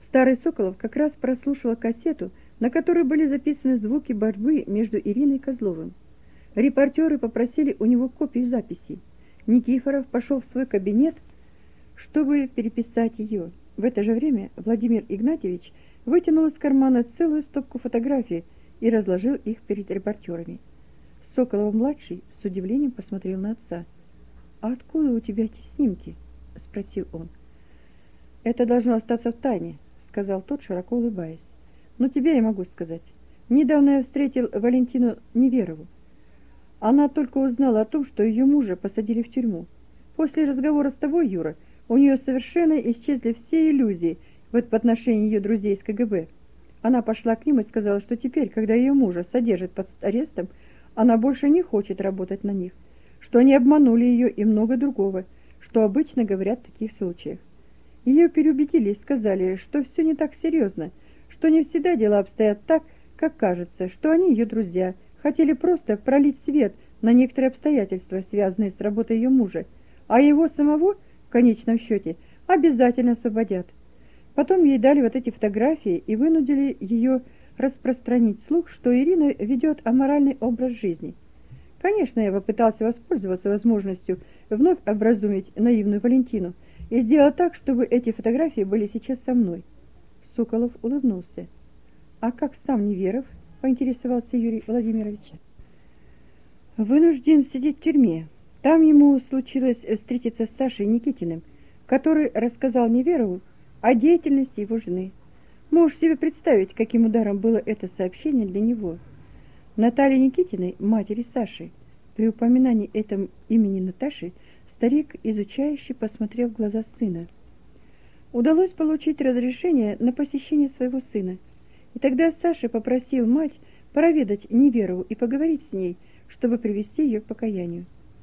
Старый Соколов как раз прослушивал кассету, на которой были записаны звуки борьбы между Ириной и Козловым. Репортеры попросили у него копию записей. Никифоров пошел в свой кабинет, чтобы переписать ее. В это же время Владимир Игнатьевич вытянул из кармана целую стопку фотографий и разложил их перед репортерами. Соколов-младший с удивлением посмотрел на отца. «А откуда у тебя эти снимки?» – спросил он. «Это должно остаться в тайне», – сказал тот, широко улыбаясь. «Но тебе я могу сказать. Недавно я встретил Валентину Неверову. Она только узнала о том, что ее мужа посадили в тюрьму. После разговора с тобой, Юра, у нее совершенно исчезли все иллюзии в отношении ее друзей из КГБ. Она пошла к ним и сказала, что теперь, когда ее мужа содержат под арестом, она больше не хочет работать на них, что они обманули ее и много другого, что обычно говорят в таких случаях. Ее переубедили и сказали, что все не так серьезно, что не всегда дела обстоят так, как кажется, что они, ее друзья, хотели просто пролить свет на некоторые обстоятельства, связанные с работой ее мужа, а его самого, в конечном счете, обязательно освободят. Потом ей дали вот эти фотографии и вынудили ее распространить слух, что Ирина ведет аморальный образ жизни. Конечно, я попытался воспользоваться возможностью вновь образумить наивную Валентину и сделать так, чтобы эти фотографии были сейчас со мной. Соколов улыбнулся. «А как сам Неверов?» – поинтересовался Юрий Владимирович. «Вынужден сидеть в тюрьме. Там ему случилось встретиться с Сашей Никитиным, который рассказал Неверову о деятельности его жены. Можешь себе представить, каким ударом было это сообщение для него. Натальи Никитиной, матери Саши. При упоминании этом имени Наташи старик, изучающе посмотрел в глаза сына. Удалось получить разрешение на посещение своего сына. И тогда Саша попросил мать проведать Неверову и поговорить с ней, чтобы привести ее к покаянию.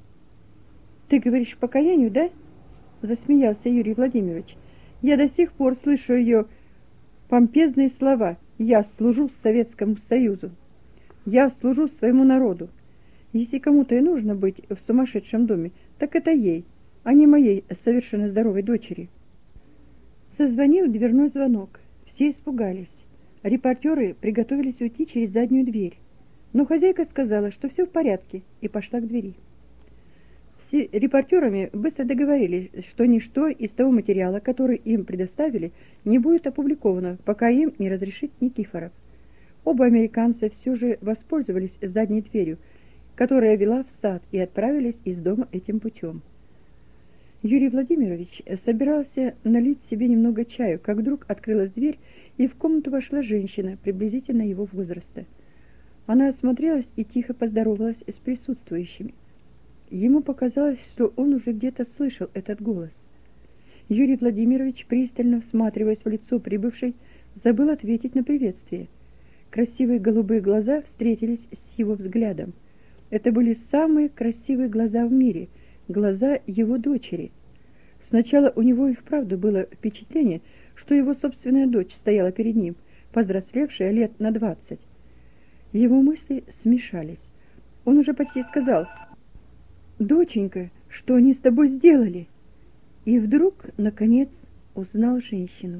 «Ты говоришь покаянию, да?» – засмеялся Юрий Владимирович. «Я до сих пор слышу ее помпезные слова: «Я служу Советскому Союзу, я служу своему народу». Если кому-то и нужно быть в сумасшедшем доме, так это ей, а не моей совершенно здоровой дочери». Зазвонил дверной звонок. Все испугались. Репортеры приготовились уйти через заднюю дверь. Но хозяйка сказала, что все в порядке, и пошла к двери. С репортерами быстро договорились, что ничто из того материала, который им предоставили, не будет опубликовано, пока им не разрешит Никифоров. Оба американца все же воспользовались задней дверью, которая вела в сад, и отправились из дома этим путем. Юрий Владимирович собирался налить себе немного чаю, как вдруг открылась дверь, и в комнату вошла женщина приблизительно его возраста. Она осмотрелась и тихо поздоровалась с присутствующими. Ему показалось, что он уже где-то слышал этот голос. Юрий Владимирович, пристально всматриваясь в лицо прибывшей, забыл ответить на приветствие. Красивые голубые глаза встретились с его взглядом. Это были самые красивые глаза в мире, глаза его дочери. Сначала у него и вправду было впечатление, что его собственная дочь стояла перед ним, повзрослевшая лет на 20. Его мысли смешались. Он уже почти сказал: «Доченька, что они с тобой сделали?» И вдруг, наконец, узнал женщину.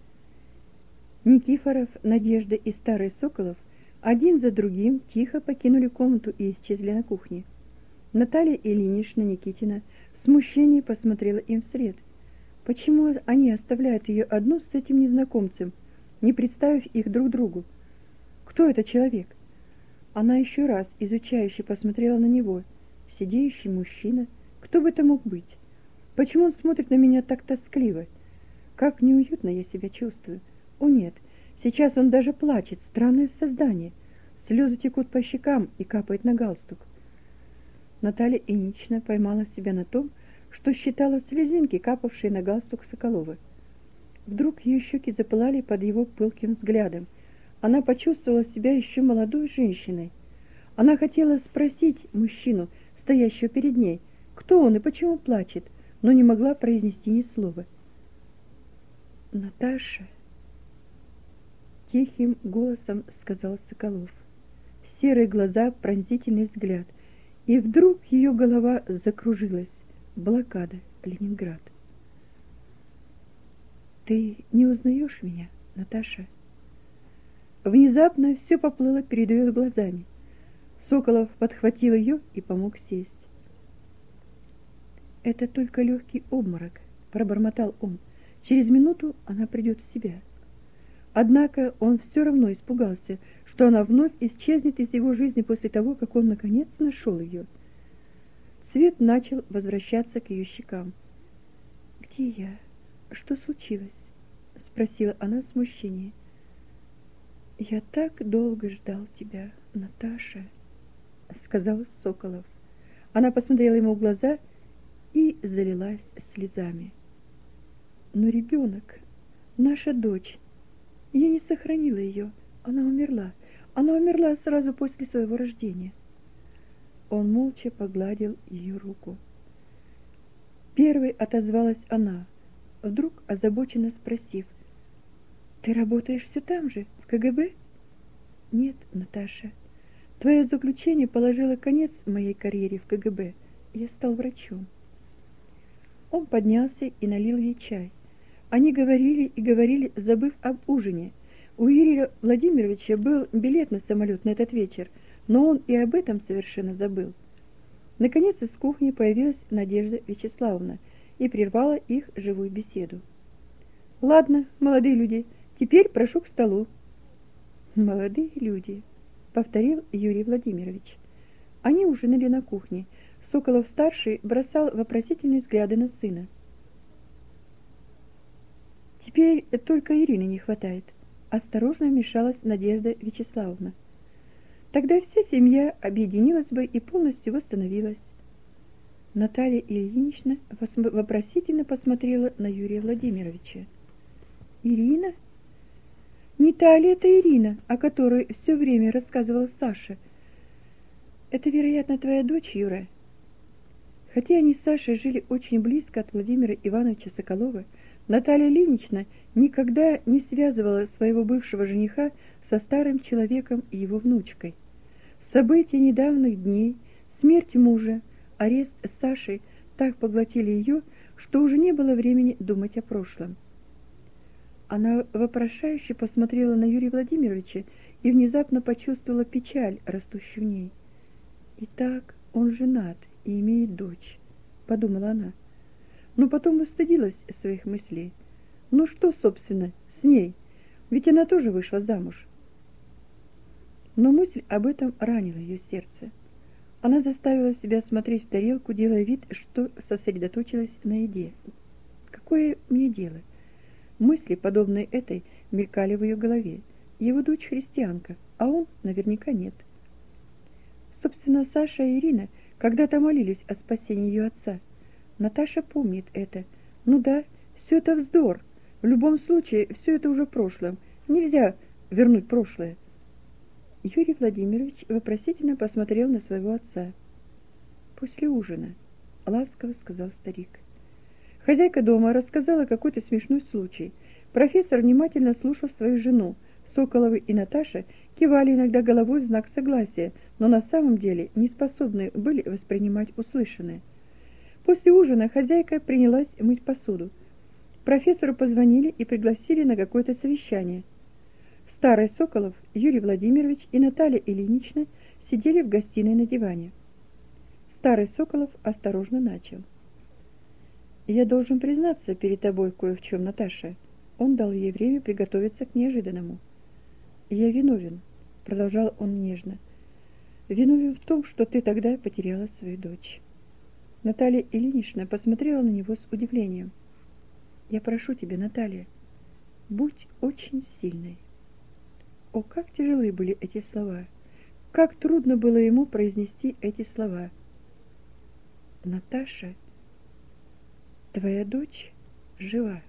Никифоров, Надежда и старый Соколов один за другим тихо покинули комнату и исчезли на кухне. Наталья Ильинична Никитина в смущении посмотрела им вслед. Почему они оставляют ее одну с этим незнакомцем, не представив их друг другу? Кто этот человек? Она еще раз изучающе посмотрела на него. Сидеющий мужчина. Кто бы это мог быть? Почему он смотрит на меня так тоскливо? Как неуютно я себя чувствую. О нет, сейчас он даже плачет, странное создание. Слезы текут по щекам и капают на галстук. Наталья Ильинична поймала себя на том, что считала слезинки, капавшие на галстук Соколова. Вдруг ее щеки запылали под его пылким взглядом. Она почувствовала себя еще молодой женщиной. Она хотела спросить мужчину, стоящего перед ней, кто он и почему плачет, но не могла произнести ни слова. «Наташа», — тихим голосом сказал Соколов. Серые глаза, пронзительный взгляд. И вдруг ее голова закружилась. Блокада, Ленинград. Ты не узнаешь меня, Наташа? Внезапно все поплыло перед ее глазами. Соколов подхватил ее и помог сесть. «Это только легкий обморок», — пробормотал он. «Через минуту она придет в себя». Однако он все равно испугался, что она вновь исчезнет из его жизни после того, как он наконец нашел ее. Свет начал возвращаться к ее щекам. «Где я? Что случилось?» — спросила она в смущении. «Я так долго ждал тебя, Наташа», — сказал Соколов. Она посмотрела ему в глаза и залилась слезами. «Но ребенок, наша дочь, я не сохранила ее, она умерла. Она умерла сразу после своего рождения». Он молча погладил ее руку. Первой отозвалась она, вдруг озабоченно спросив: «Ты работаешь все там же, в КГБ?» «Нет, Наташа, твое заключение положило конец моей карьере в КГБ. Я стал врачом». Он поднялся и налил ей чай. Они говорили и говорили, забыв об ужине. У Юрия Владимировича был билет на самолет на этот вечер, но он и об этом совершенно забыл. Наконец из кухни появилась Надежда Вячеславовна и прервала их живую беседу. «Ладно, молодые люди, теперь прошу к столу». «Молодые люди», — повторил Юрий Владимирович. Они ужинали на кухне. Соколов-старший бросал вопросительные взгляды на сына. «Теперь только Ирины не хватает», — осторожно вмешалась Надежда Вячеславовна. «Тогда вся семья объединилась бы и полностью восстановилась». Наталья Ильинична вопросительно посмотрела на Юрия Владимировича. «Ирина? Не та ли это Ирина, о которой все время рассказывала Саша? Это, вероятно, твоя дочь, Юра?» Хотя они с Сашей жили очень близко от Владимира Ивановича Соколова, Наталья Ильинична никогда не связывала своего бывшего жениха со старым человеком и его внучкой. События недавних дней, смерть мужа, арест Саши так поглотили ее, что уже не было времени думать о прошлом. Она вопрошающе посмотрела на Юрия Владимировича и внезапно почувствовала печаль, растущую в ней. «Итак, он женат и имеет дочь», — подумала она. Но потом устыдилась своих мыслей. Ну что, собственно, с ней? Ведь она тоже вышла замуж. Но мысль об этом ранила ее сердце. Она заставила себя смотреть в тарелку, делая вид, что сосредоточилась на еде. «Какое мне дело?» Мысли, подобные этой, мелькали в ее голове. Его дочь христианка, а он наверняка нет. Собственно, Саша и Ирина когда-то молились о спасении ее отца. Наташа помнит это. Ну да, все это вздор. В любом случае, все это уже в прошлом. Нельзя вернуть прошлое. Юрий Владимирович вопросительно посмотрел на своего отца. «После ужина», — ласково сказал старик. Хозяйка дома рассказала какой-то смешной случай. Профессор внимательно слушал свою жену. Соколовы и Наташа кивали иногда головой в знак согласия, но на самом деле не способны были воспринимать услышанное. После ужина хозяйка принялась мыть посуду. Профессору позвонили и пригласили на какое-то совещание. Старый Соколов, Юрий Владимирович и Наталья Ильинична сидели в гостиной на диване. Старый Соколов осторожно начал. «Я должен признаться перед тобой кое в чем, Наташа». Он дал ей время приготовиться к неожиданному. «Я виновен», — продолжал он нежно. «Виновен в том, что ты тогда потеряла свою дочь». Наталья Ильинична посмотрела на него с удивлением. «Я прошу тебя, Наталья, будь очень сильной». О, как тяжелы были эти слова! Как трудно было ему произнести эти слова. «Наташа, твоя дочь жива».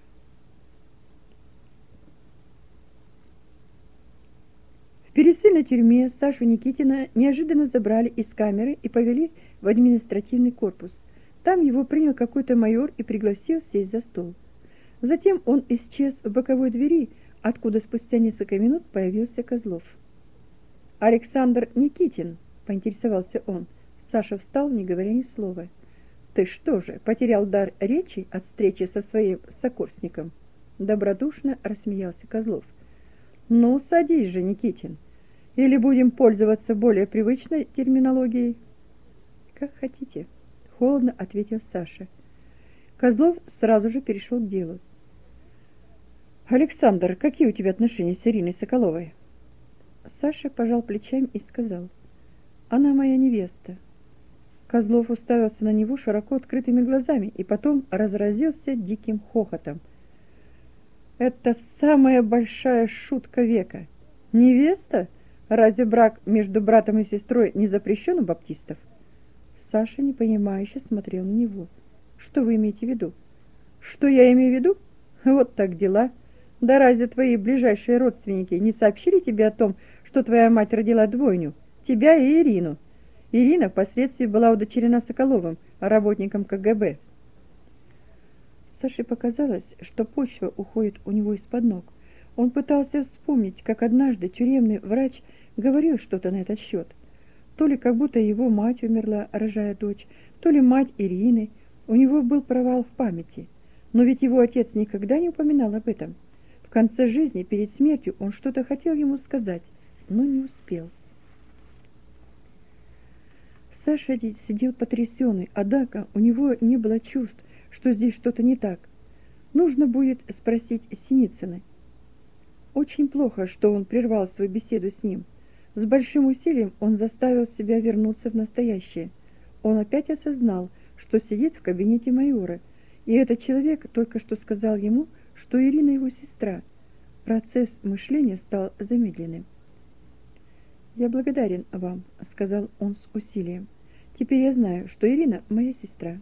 В пересыльной тюрьме Сашу Никитина неожиданно забрали из камеры и повели в административный корпус. Там его принял какой-то майор и пригласил сесть за стол. Затем он исчез в боковой двери, откуда спустя несколько минут появился Козлов. «Александр Никитин», — поинтересовался он. Саша встал, не говоря ни слова. «Ты что же, потерял дар речи от встречи со своим сокурсником?» Добродушно рассмеялся Козлов. Ну, садись же, Никитин. Или будем пользоваться более привычной терминологией? Как хотите, холодно ответил Саша. Козлов сразу же перешел к делу. Александр, какие у тебя отношения с Ириной Соколовой? Саша пожал плечами и сказал: она моя невеста. Козлов уставился на него широко открытыми глазами и потом разразился диким хохотом. Это самая большая шутка века. Невеста? Разве брак между братом и сестрой не запрещен у баптистов? Саша непонимающе смотрел на него. Что вы имеете в виду? Что я имею в виду? Вот так дела. Да разве твои ближайшие родственники не сообщили тебе о том, что твоя мать родила двойню, тебя и Ирину? Ирина впоследствии была удочерена Соколовым, работником КГБ. Саше показалось, что почва уходит у него из-под ног. Он пытался вспомнить, как однажды тюремный врач говорил что-то на этот счет. То ли как будто его мать умерла, рожая дочь, то ли мать Ирины. У него был провал в памяти. Но ведь его отец никогда не упоминал об этом. В конце жизни, перед смертью, он что-то хотел ему сказать, но не успел. Саша сидел потрясенный, однако у него не было чувств, что здесь что-то не так. Нужно будет спросить Синицына. Очень плохо, что он прервал свою беседу с ним. С большим усилием он заставил себя вернуться в настоящее. Он опять осознал, что сидит в кабинете майора, и этот человек только что сказал ему, что Ирина его сестра. Процесс мышления стал замедленным. «Я благодарен вам», — сказал он с усилием. «Теперь я знаю, что Ирина моя сестра».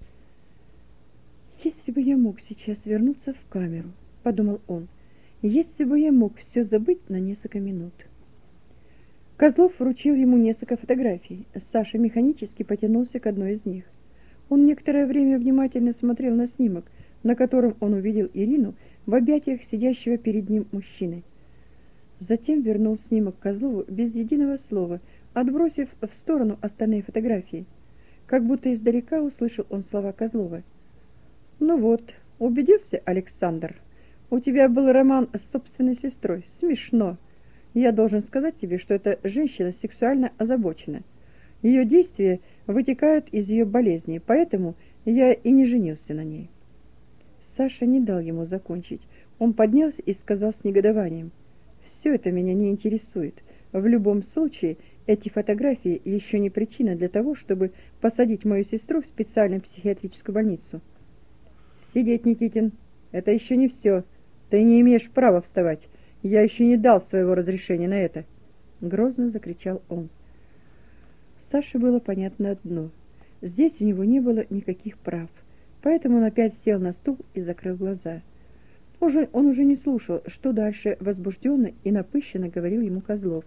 «Если бы я мог сейчас вернуться в камеру», — подумал он, — «если бы я мог все забыть на несколько минут». Козлов вручил ему несколько фотографий. Саша механически потянулся к одной из них. Он некоторое время внимательно смотрел на снимок, на котором он увидел Ирину в объятиях сидящего перед ним мужчины. Затем вернул снимок Козлову без единого слова, отбросив в сторону остальные фотографии. Как будто издалека услышал он слова Козлова. «Ну вот, убедился, Александр? У тебя был роман с собственной сестрой. Смешно. Я должен сказать тебе, что эта женщина сексуально озабочена. Ее действия вытекают из ее болезни, поэтому я и не женился на ней». Саша не дал ему закончить. Он поднялся и сказал с негодованием: «Все это меня не интересует. В любом случае, эти фотографии еще не причина для того, чтобы посадить мою сестру в специальную психиатрическую больницу». «Сидеть, Никитин, это еще не все. Ты не имеешь права вставать. Я еще не дал своего разрешения на это», — грозно закричал он. Саше было понятно одно: здесь у него не было никаких прав, поэтому он опять сел на стул и закрыл глаза. Он уже не слушал, что дальше возбужденно и напыщенно говорил ему Козлов.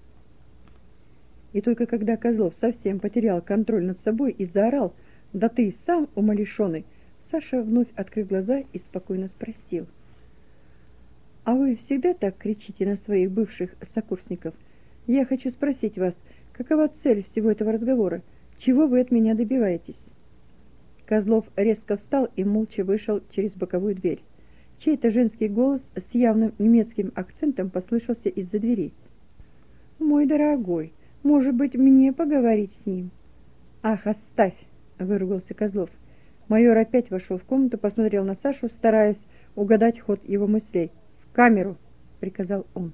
И только когда Козлов совсем потерял контроль над собой и заорал: «Да ты сам умалишенный!», Саша вновь открыл глаза и спокойно спросил: «А вы всегда так кричите на своих бывших сокурсников? Я хочу спросить вас, какова цель всего этого разговора? Чего вы от меня добиваетесь?» Козлов резко встал и молча вышел через боковую дверь. Чей-то женский голос с явным немецким акцентом послышался из-за двери. «Мой дорогой, может быть, мне поговорить с ним?» «Ах, оставь!» — выругался Козлов. Майор опять вошел в комнату, посмотрел на Сашу, стараясь угадать ход его мыслей. «В камеру!» — приказал он.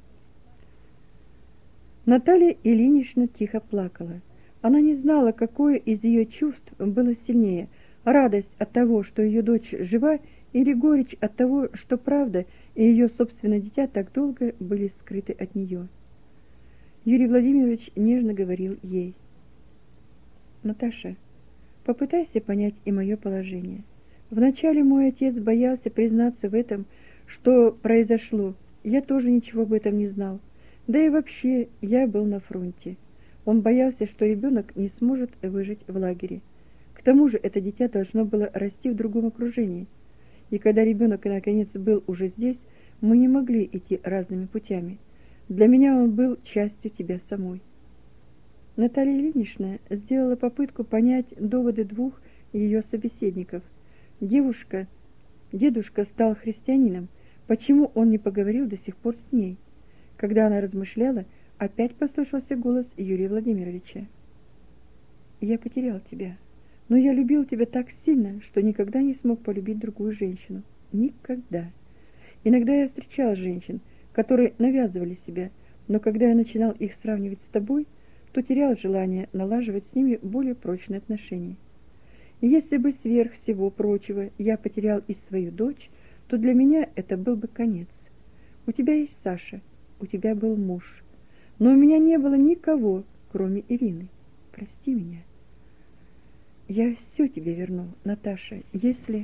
Наталья Ильинична тихо плакала. Она не знала, какое из ее чувств было сильнее: радость от того, что ее дочь жива, или горечь от того, что правда и ее собственное дитя так долго были скрыты от нее. Юрий Владимирович нежно говорил ей: «Наташа, попытайся понять и мое положение. Вначале мой отец боялся признаться в этом, что произошло. Я тоже ничего об этом не знал. Да и вообще, я был на фронте. Он боялся, что ребенок не сможет выжить в лагере. К тому же это дитя должно было расти в другом окружении. И когда ребенок наконец был уже здесь, мы не могли идти разными путями. Для меня он был частью тебя самой». Наталья Ильинична сделала попытку понять доводы двух ее собеседников. Дедушка стал христианином, Почему он не поговорил до сих пор с ней? Когда она размышляла, опять послышался голос Юрия Владимировича. «Я потерял тебя, но я любил тебя так сильно, что никогда не смог полюбить другую женщину. Никогда. Иногда я встречал женщин, которые навязывали себя, но когда я начинал их сравнивать с тобой, то терял желание налаживать с ними более прочные отношения. И если бы сверх всего прочего я потерял и свою дочь, то для меня это был бы конец. У тебя есть Саша, у тебя был муж, но у меня не было никого, кроме Ирины. Прости меня. Я все тебе верну, Наташа, если...»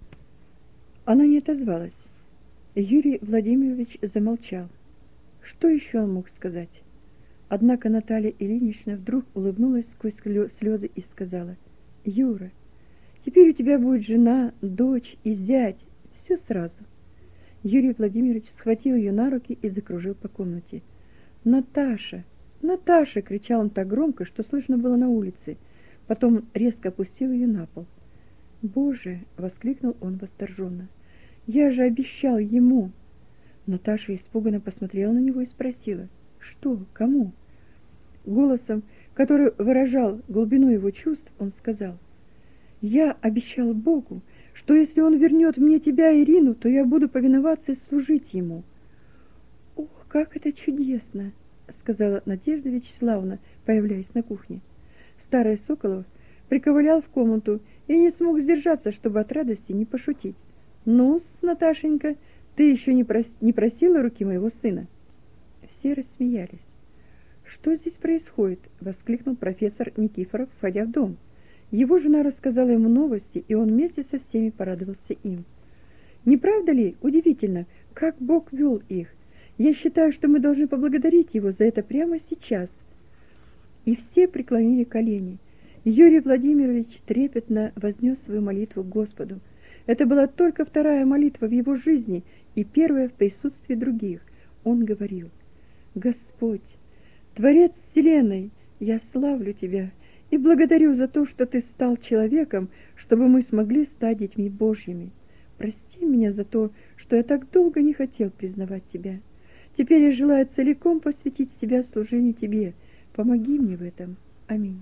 Она не отозвалась. Юрий Владимирович замолчал. Что еще он мог сказать? Однако Наталья Ильинична вдруг улыбнулась сквозь слезы и сказала: «Юра, теперь у тебя будет жена, дочь и зять, все сразу». Юрий Владимирович схватил ее на руки и закружил по комнате. «Наташа! Наташа!» — кричал он так громко, что слышно было на улице. Потом резко опустил ее на пол. «Боже!» — воскликнул он восторженно. «Я же обещал ему!» Наташа испуганно посмотрела на него и спросила: «Что? Кому?» Голосом, который выражал глубину его чувств, он сказал: «Я обещал Богу, что если он вернет мне тебя, Ирину, то я буду повиноваться и служить ему». «Ох, как это чудесно!» — сказала Надежда Вячеславовна, появляясь на кухне. Старый Соколов приковылял в комнату и не смог сдержаться, чтобы от радости не пошутить. «Ну-с, Наташенька, ты еще не просила руки моего сына?» Все рассмеялись. «Что здесь происходит?» — воскликнул профессор Никифоров, входя в дом. Его жена рассказала ему новости, и он вместе со всеми порадовался им. «Не правда ли удивительно, как Бог вел их? Я считаю, что мы должны поблагодарить Его за это прямо сейчас». И все преклонили колени. Юрий Владимирович трепетно вознес свою молитву к Господу. Это была только вторая молитва в его жизни и первая в присутствии других. Он говорил: «Господь, Творец вселенной, я славлю Тебя и благодарю за то, что Ты стал человеком, чтобы мы смогли стать детьми Божьими. Прости меня за то, что я так долго не хотел признавать Тебя. Теперь я желаю целиком посвятить себя служению Тебе. Помоги мне в этом. Аминь».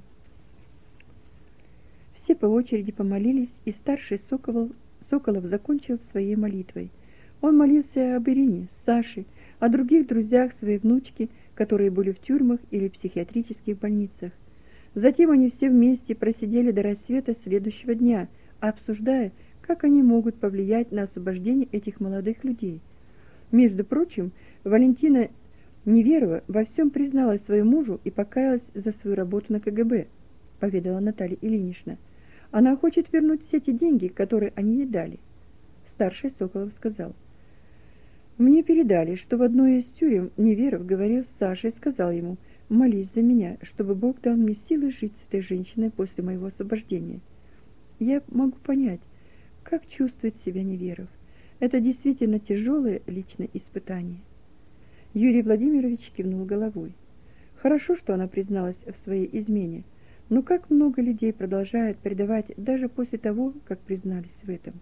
Все по очереди помолились, и старший Соколов закончил своей молитвой. Он молился об Ирине, Саше, о других друзьях своей внучки, которые были в тюрьмах или психиатрических больницах. Затем они все вместе просидели до рассвета следующего дня, обсуждая, как они могут повлиять на освобождение этих молодых людей. Между прочим, Валентина Неверова во всем призналась своему мужу и покаялась за свою работу на КГБ, поведала Наталья Ильинична. Она хочет вернуть все те деньги, которые они ей дали. Старший Соколов сказал: «Мне передали, что в одной из тюрем Неверов говорил с Сашей и сказал ему: молись за меня, чтобы Бог дал мне силы жить с этой женщиной после моего освобождения. Я могу понять, как чувствует себя Неверов. Это действительно тяжелое личное испытание». Юрий Владимирович кивнул головой. Хорошо, что она призналась в своей измене, но как много людей продолжают предавать даже после того, как признались в этом.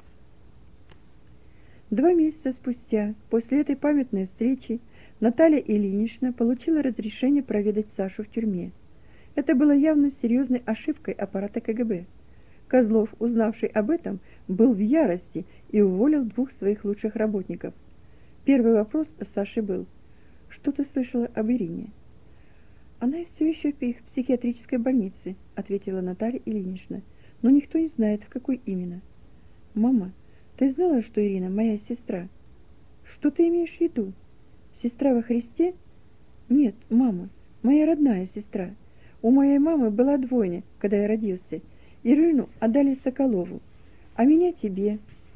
2 месяца спустя, после этой памятной встречи, Наталья Ильинична получила разрешение проведать Сашу в тюрьме. Это было явно серьезной ошибкой аппарата КГБ. Козлов, узнавший об этом, был в ярости и уволил 2 своих лучших работников. Первый вопрос Саши был: «Что ты слышала об Ирине?» «Она все еще в психиатрической больнице», — ответила Наталья Ильинична, «но никто не знает, в какой именно». «Мама, ты знала, что Ирина моя сестра?» «Что ты имеешь в виду? Сестра во Христе?» «Нет, мама, моя родная сестра. У моей мамы была двойня, когда я родился. Ирину отдали Соколову, а меня тебе».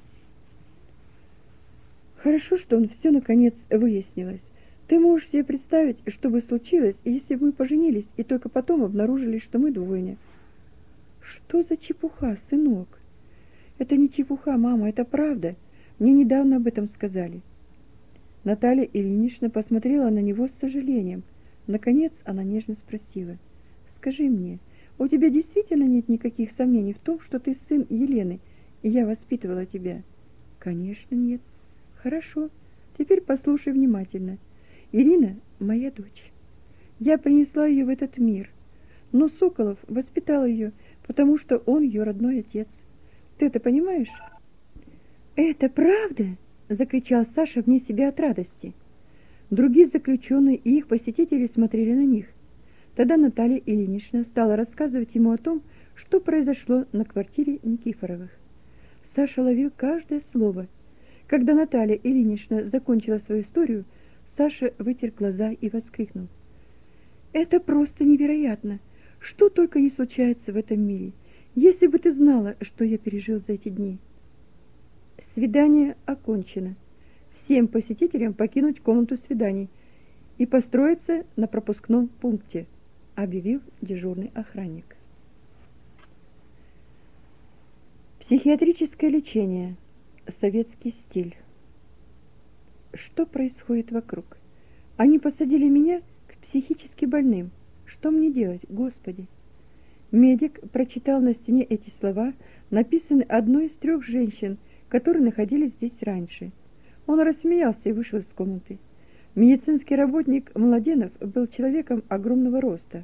«Хорошо, что он все наконец выяснилось. Ты можешь себе представить, что бы случилось, если бы мы поженились и только потом обнаружили, что мы двойня?» «Что за чепуха, сынок?» «Это не чепуха, мама, это правда. Мне недавно об этом сказали». Наталья Ильинична посмотрела на него с сожалением. Наконец она нежно спросила: «Скажи мне, у тебя действительно нет никаких сомнений в том, что ты сын Елены, и я воспитывала тебя?» «Конечно нет». Хорошо. Теперь послушай внимательно. Ирина моя дочь. Я принесла ее в этот мир, но Соколов воспитал ее, потому что он ее родной отец. Ты это понимаешь? Это правда? Закричал Саша вне себя от радости. Другие заключенные и их посетители смотрели на них. Тогда Наталья Ильинична стала рассказывать ему о том, что произошло на квартире Никифоровых. Саша ловил каждое слово. Когда Наталья Ильинична закончила свою историю, Саша вытер глаза и воскликнул: «Это просто невероятно! Что только не случается в этом мире! Если бы ты знала, что я пережил за эти дни!» Свидание окончено. Всем посетителям покинуть комнату свиданий и построиться на пропускном пункте, объявил дежурный охранник. Психиатрическое лечение. Советский стиль. Что происходит вокруг? Они посадили меня к психически больным. Что мне делать, Господи? Медик прочитал на стене эти слова, написанные одной из 3 женщин, которые находились здесь раньше. Он рассмеялся и вышел из комнаты. Медицинский работник Младенов был человеком огромного роста.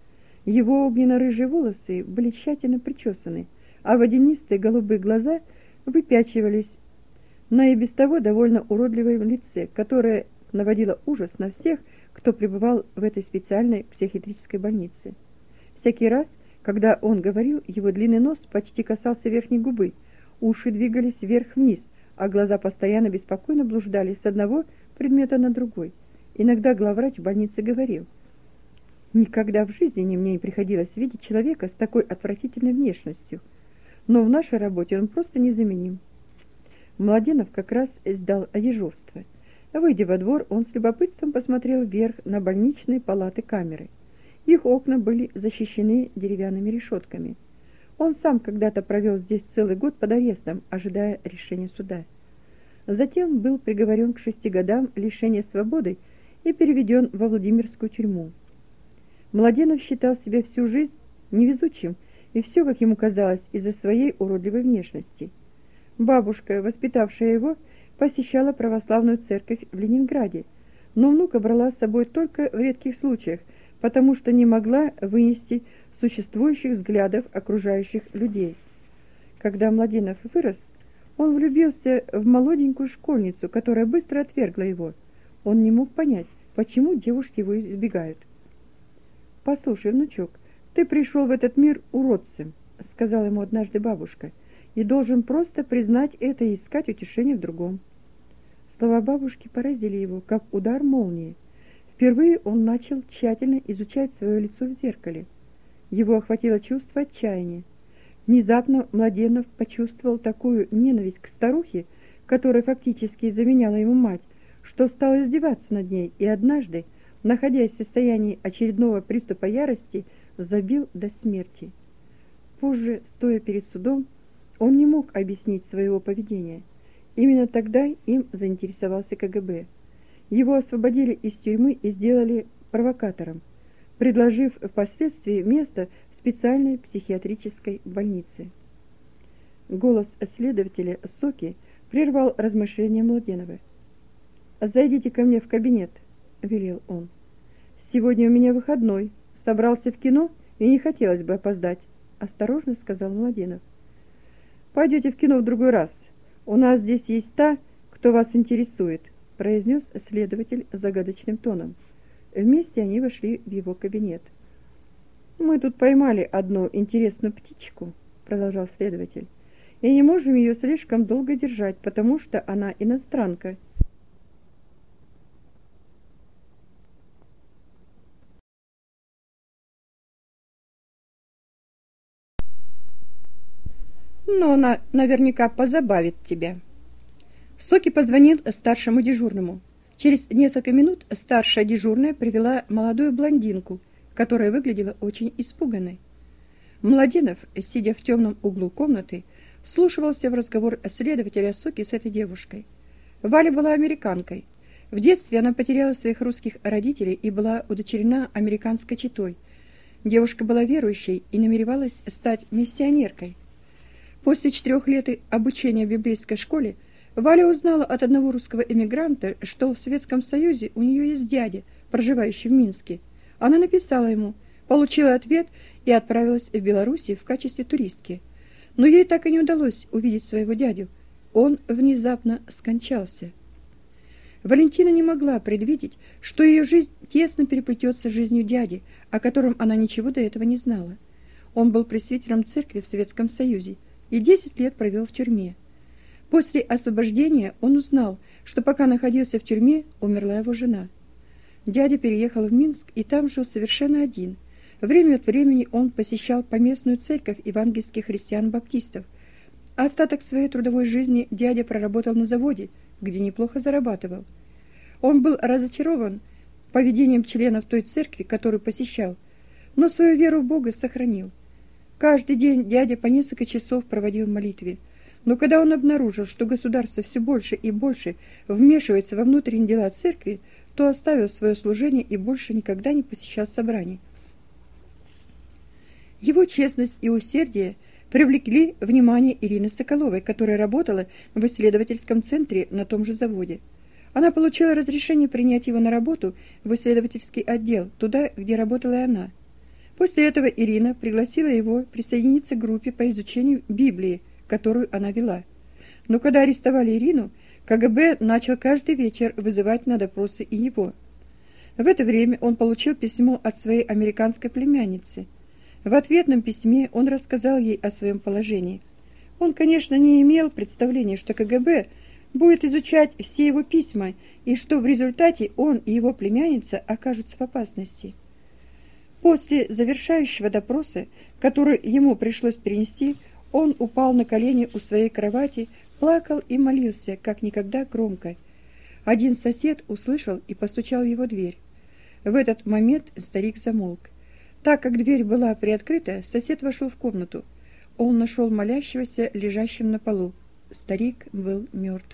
Его огненно-рыжие волосы были тщательно причесаны, а водянистые голубые глаза выпячивались на и без того довольно уродливом лице, которое наводило ужас на всех, кто пребывал в этой специальной психиатрической больнице. Всякий раз, когда он говорил, его длинный нос почти касался верхней губы, уши двигались вверх-вниз, а глаза постоянно беспокойно блуждали с одного предмета на другой. Иногда главврач больницы говорил: «Никогда в жизни мне не приходилось видеть человека с такой отвратительной внешностью, но в нашей работе он просто незаменим». Младенов как раз сдал дежурство. Выйдя во двор, он с любопытством посмотрел вверх на больничные палаты камеры. Их окна были защищены деревянными решетками. Он сам когда-то провел здесь целый год под арестом, ожидая решения суда. Затем был приговорен к 6 годам лишения свободы и переведен во Владимирскую тюрьму. Младенов считал себя всю жизнь невезучим, и все, как ему казалось, из-за своей уродливой внешности. Бабушка, воспитавшая его, посещала православную церковь в Ленинграде, но внука брала с собой только в редких случаях, потому что не могла вынести существующих взглядов окружающих людей. Когда Младенов вырос, он влюбился в молоденькую школьницу, которая быстро отвергла его. Он не мог понять, почему девушки его избегают. «Послушай, внучок, ты пришел в этот мир уродцем», — сказала ему однажды бабушка, «и должен просто признать это и искать утешение в другом». Слова бабушки поразили его, как удар молнии. Впервые он начал тщательно изучать свое лицо в зеркале. Его охватило чувство отчаяния. Внезапно Младенов почувствовал такую ненависть к старухе, которая фактически заменяла ему мать, что стал издеваться над ней и однажды, находясь в состоянии очередного приступа ярости, забил до смерти. Позже, стоя перед судом, он не мог объяснить своего поведения. Именно тогда им заинтересовался КГБ. Его освободили из тюрьмы и сделали провокатором, предложив впоследствии место в специальной психиатрической больнице. Голос следователя Соки прервал размышления Младенова. «Зайдите ко мне в кабинет», — велел он. «Сегодня у меня выходной. Собрался в кино и не хотелось бы опоздать», — осторожно сказал Младенов. «Пойдете в кино в другой раз. У нас здесь есть та, кто вас интересует», — произнес следователь загадочным тоном. Вместе они вошли в его кабинет. «Мы тут поймали одну интересную птичку», — продолжал следователь, «и не можем ее слишком долго держать, потому что она иностранка». «Но она наверняка позабавит тебя». Соки позвонил старшему дежурному. Через несколько минут старшая дежурная привела молодую блондинку, которая выглядела очень испуганной. Младенов, сидя в темном углу комнаты, вслушивался в разговор следователя Соки с этой девушкой. Валя была американкой. В детстве она потеряла своих русских родителей и была удочерена американской четой. Девушка была верующей и намеревалась стать миссионеркой. После 4 лет обучения в библейской школе Валя узнала от одного русского эмигранта, что в Советском Союзе у нее есть дядя, проживающий в Минске. Она написала ему, получила ответ и отправилась в Белоруссию в качестве туристки. Но ей так и не удалось увидеть своего дядю. Он внезапно скончался. Валентина не могла предвидеть, что ее жизнь тесно переплетется с жизнью дяди, о котором она ничего до этого не знала. Он был пресвитером церкви в Советском Союзе и 10 лет провел в тюрьме. После освобождения он узнал, что пока находился в тюрьме, умерла его жена. Дядя переехал в Минск и там жил совершенно один. Время от времени он посещал поместную церковь евангельских христиан-баптистов. А остаток своей трудовой жизни дядя проработал на заводе, где неплохо зарабатывал. Он был разочарован поведением членов той церкви, которую посещал, но свою веру в Бога сохранил. Каждый день дядя по несколько часов проводил в молитве. Но когда он обнаружил, что государство все больше и больше вмешивается во внутренние дела церкви, то оставил свое служение и больше никогда не посещал собраний. Его честность и усердие привлекли внимание Ирины Соколовой, которая работала в исследовательском центре на том же заводе. Она получила разрешение принять его на работу в исследовательский отдел, туда, где работала и она. После этого Ирина пригласила его присоединиться к группе по изучению Библии, которую она вела. Но когда арестовали Ирину, КГБ начал каждый вечер вызывать на допросы и его. В это время он получил письмо от своей американской племянницы. В ответном письме он рассказал ей о своем положении. Он, конечно, не имел представления, что КГБ будет изучать все его письма и что в результате он и его племянница окажутся в опасности. После завершающего допроса, который ему пришлось перенести, он упал на колени у своей кровати, плакал и молился, как никогда громко. Один сосед услышал и постучал в его дверь. В этот момент старик замолк. Так как дверь была приоткрыта, сосед вошел в комнату. Он нашел молящегося лежащим на полу. Старик был мертв.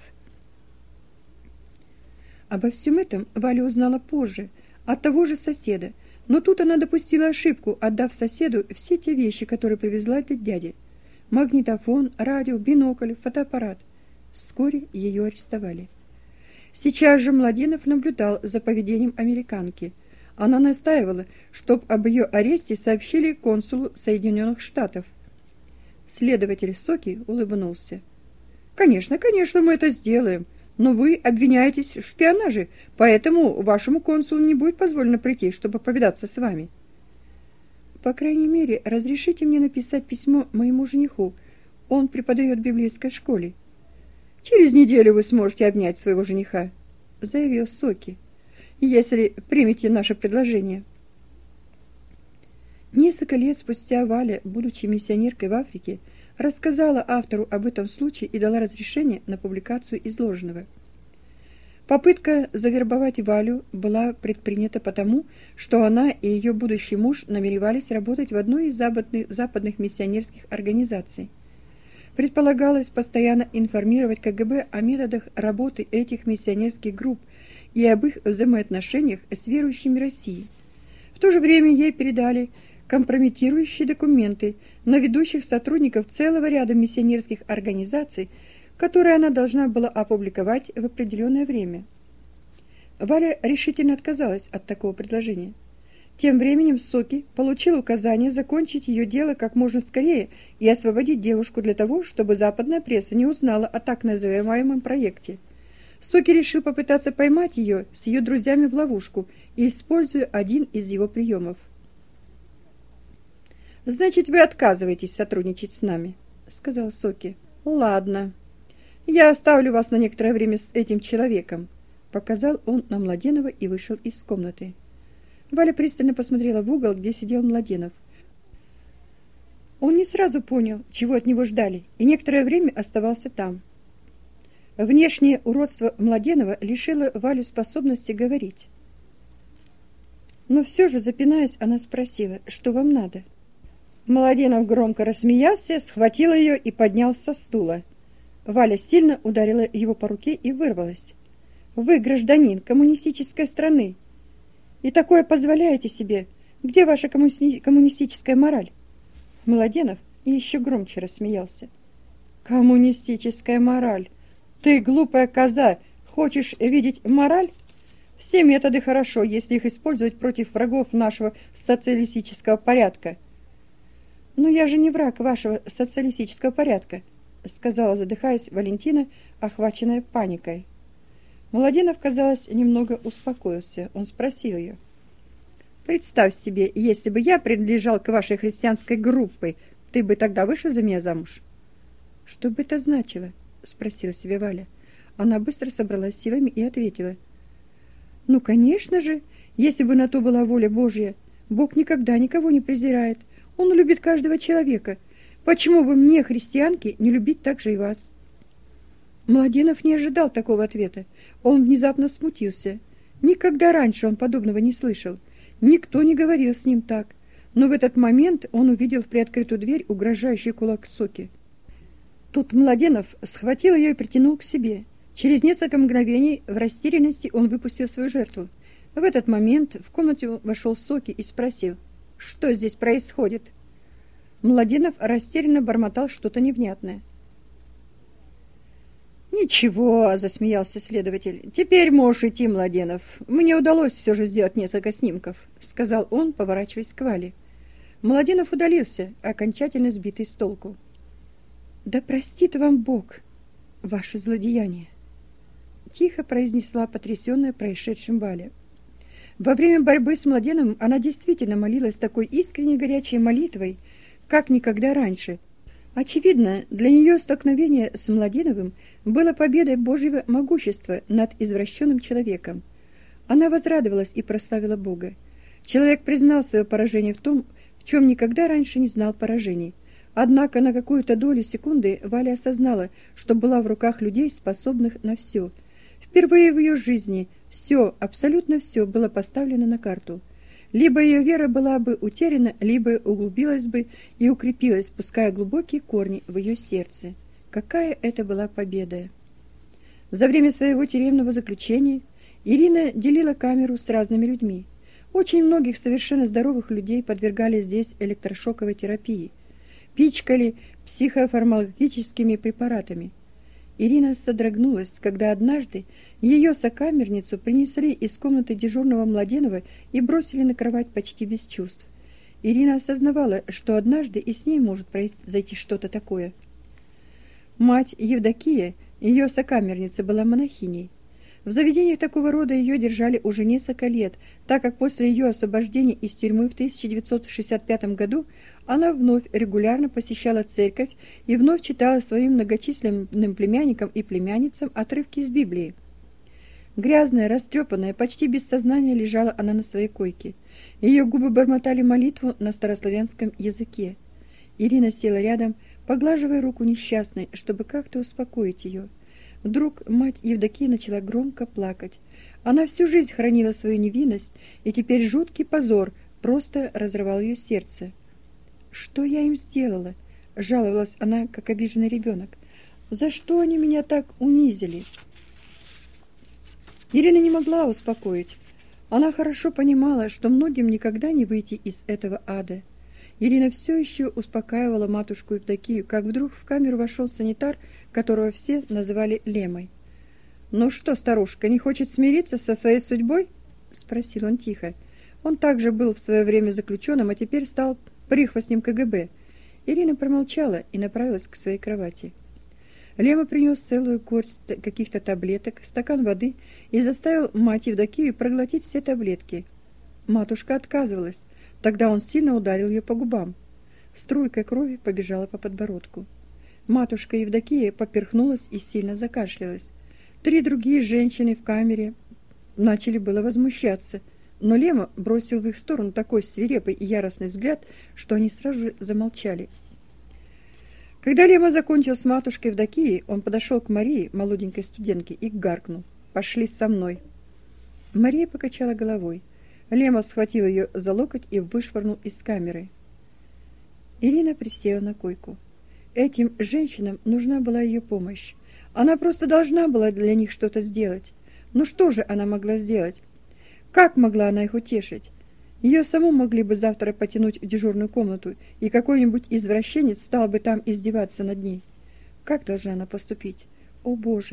Обо всем этом Валя узнала позже, от того же соседа, но тут она допустила ошибку, отдав соседу все те вещи, которые привезла для дяди. Магнитофон, радио, бинокль, фотоаппарат. Вскоре ее арестовали. Сейчас же Младенов наблюдал за поведением американки. Она настаивала, чтоб об ее аресте сообщили консулу Соединенных Штатов. Следователь Соки улыбнулся. «Конечно, конечно, мы это сделаем, но вы обвиняетесь в шпионаже, поэтому вашему консулу не будет позволено прийти, чтобы повидаться с вами». «По крайней мере, разрешите мне написать письмо моему жениху. Он преподает в библейской школе». «Через неделю вы сможете обнять своего жениха», — заявил Соки, «если примете наше предложение». Несколько лет спустя Валя, будучи миссионеркой в Африке, рассказала автору об этом случае и дала разрешение на публикацию изложенного. Попытка завербовать Валю была предпринята потому, что она и ее будущий муж намеревались работать в одной из западных миссионерских организаций. Предполагалось постоянно информировать КГБ о методах работы этих миссионерских групп и об их взаимоотношениях с верующими России. В то же время ей передали компрометирующие документы на ведущих сотрудников целого ряда миссионерских организаций, которые она должна была опубликовать в определенное время. Валя решительно отказалась от такого предложения. Тем временем Соки получил указание закончить ее дело как можно скорее и освободить девушку для того, чтобы западная пресса не узнала о так называемом проекте. Соки решил попытаться поймать ее с ее друзьями в ловушку и используя один из его приемов. «Значит, вы отказываетесь сотрудничать с нами», — сказал Соки. «Ладно. Я оставлю вас на некоторое время с этим человеком», — показал он на Младенова и вышел из комнаты. Валя пристально посмотрела в угол, где сидел Младенов. Он не сразу понял, чего от него ждали, и некоторое время оставался там. Внешнее уродство Младенова лишило Валю способности говорить. Но все же, запинаясь, она спросила, что вам надо. Младенов громко рассмеялся, схватил ее и поднял со стула. Валя сильно ударила его по руке и вырвалась. «Вы гражданин коммунистической страны, и такое позволяете себе. Где ваша коммунистическая мораль?» Младенов еще громче рассмеялся. «Коммунистическая мораль! Ты, глупая коза, хочешь видеть мораль? Все методы хорошо, если их использовать против врагов нашего социалистического порядка. Но я же не враг вашего социалистического порядка, сказала, задыхаясь, Валентина, охваченная паникой. Младенов, казалось, немного успокоился. Он спросил ее: «Представь себе, если бы я принадлежал к вашей христианской группе, ты бы тогда вышла за меня замуж?» «Что бы это значило?» — спросила себе Валя. Она быстро собралась силами и ответила: «Ну, конечно же, если бы на то была воля Божья. Бог никогда никого не презирает. Он любит каждого человека. Почему бы мне, христианке, не любить также и вас?» Младенов не ожидал такого ответа. Он внезапно смутился. Никогда раньше он подобного не слышал. Никто не говорил с ним так. Но в этот момент он увидел в приоткрытую дверь угрожающий кулак Соки. Тут Младенов схватил ее и притянул к себе. Через несколько мгновений в растерянности он выпустил свою жертву. В этот момент в комнату вошел Соки и спросил: «Что здесь происходит?» Младенов растерянно бормотал что-то невнятное. «Ничего», — засмеялся следователь. «Теперь можешь идти, Младенов. Мне удалось все же сделать несколько снимков», — сказал он, поворачиваясь к Вале. Младенов удалился, окончательно сбитый с толку. «Да простит вам Бог ваше злодеяние», — тихо произнесла потрясенная происшедшим Валя. Во время борьбы с Младеновым она действительно молилась такой искренней горячей молитвой, как никогда раньше. Очевидно, для нее столкновение с Младеновым было победой Божьего могущества над извращенным человеком. Она возрадовалась и прославила Бога. Человек признал свое поражение в том, в чем никогда раньше не знал поражений. Однако на какую-то долю секунды Валя осознала, что была в руках людей, способных на все. Впервые в ее жизни все, абсолютно все было поставлено на карту. Либо ее вера была бы утеряна, либо углубилась бы и укрепилась, пуская глубокие корни в ее сердце. Какая это была победа! За время своего тюремного заключения Ирина делила камеру с разными людьми. Очень многих совершенно здоровых людей подвергали здесь электрошоковой терапии, пичкали психофармакологическими препаратами. Ирина содрогнулась, когда однажды ее сокамерницу принесли из комнаты дежурного Младенова и бросили на кровать почти без чувств. Ирина осознавала, что однажды и с ней может произойти что-то такое. Мать Евдокия, ее сокамерница, была монахиней. В заведениях такого рода ее держали уже несколько лет, так как после ее освобождения из тюрьмы в 1965 году она вновь регулярно посещала церковь и вновь читала своим многочисленным племянникам и племянницам отрывки из Библии. Грязная, растрепанная, почти без сознания лежала она на своей койке. Ее губы бормотали молитву на старославянском языке. Ирина села рядом, поглаживая руку несчастной, чтобы как-то успокоить ее. Вдруг мать Евдокия начала громко плакать. Она всю жизнь хранила свою невинность, и теперь жуткий позор просто разрывал ее сердце. «Что я им сделала?» — жаловалась она, как обиженный ребенок. «За что они меня так унизили?» Ирина не могла успокоить. Она хорошо понимала, что многим никогда не выйти из этого ада. Ирина все еще успокаивала матушку Евдокию, как вдруг в камеру вошел санитар, которого все называли Лемой. «Ну что, старушка, не хочет смириться со своей судьбой?» — спросил он тихо. Он также был в свое время заключенным, а теперь стал прихвостнем КГБ. Ирина промолчала и направилась к своей кровати. Лема принес целую горсть каких-то таблеток, стакан воды и заставил мать Евдокию проглотить все таблетки. Матушка отказывалась. Тогда он сильно ударил ее по губам. Струйка крови побежала по подбородку. Матушка Евдокия поперхнулась и сильно закашлялась. 3 другие женщины в камере начали было возмущаться, но Лема бросил в их сторону такой свирепый и яростный взгляд, что они сразу же замолчали. Когда Лема закончил с матушкой Евдокией, он подошел к Марии, молоденькой студентке, и гаркнул: «Пошли со мной». Мария покачала головой. Лема схватил ее за локоть и вышвырнул из камеры. Ирина присела на койку. Этим женщинам нужна была ее помощь. Она просто должна была для них что-то сделать. Но что же она могла сделать? Как могла она их утешить? Ее саму могли бы завтра потянуть в дежурную комнату, и какой-нибудь извращенец стал бы там издеваться над ней. Как должна она поступить? О, Боже!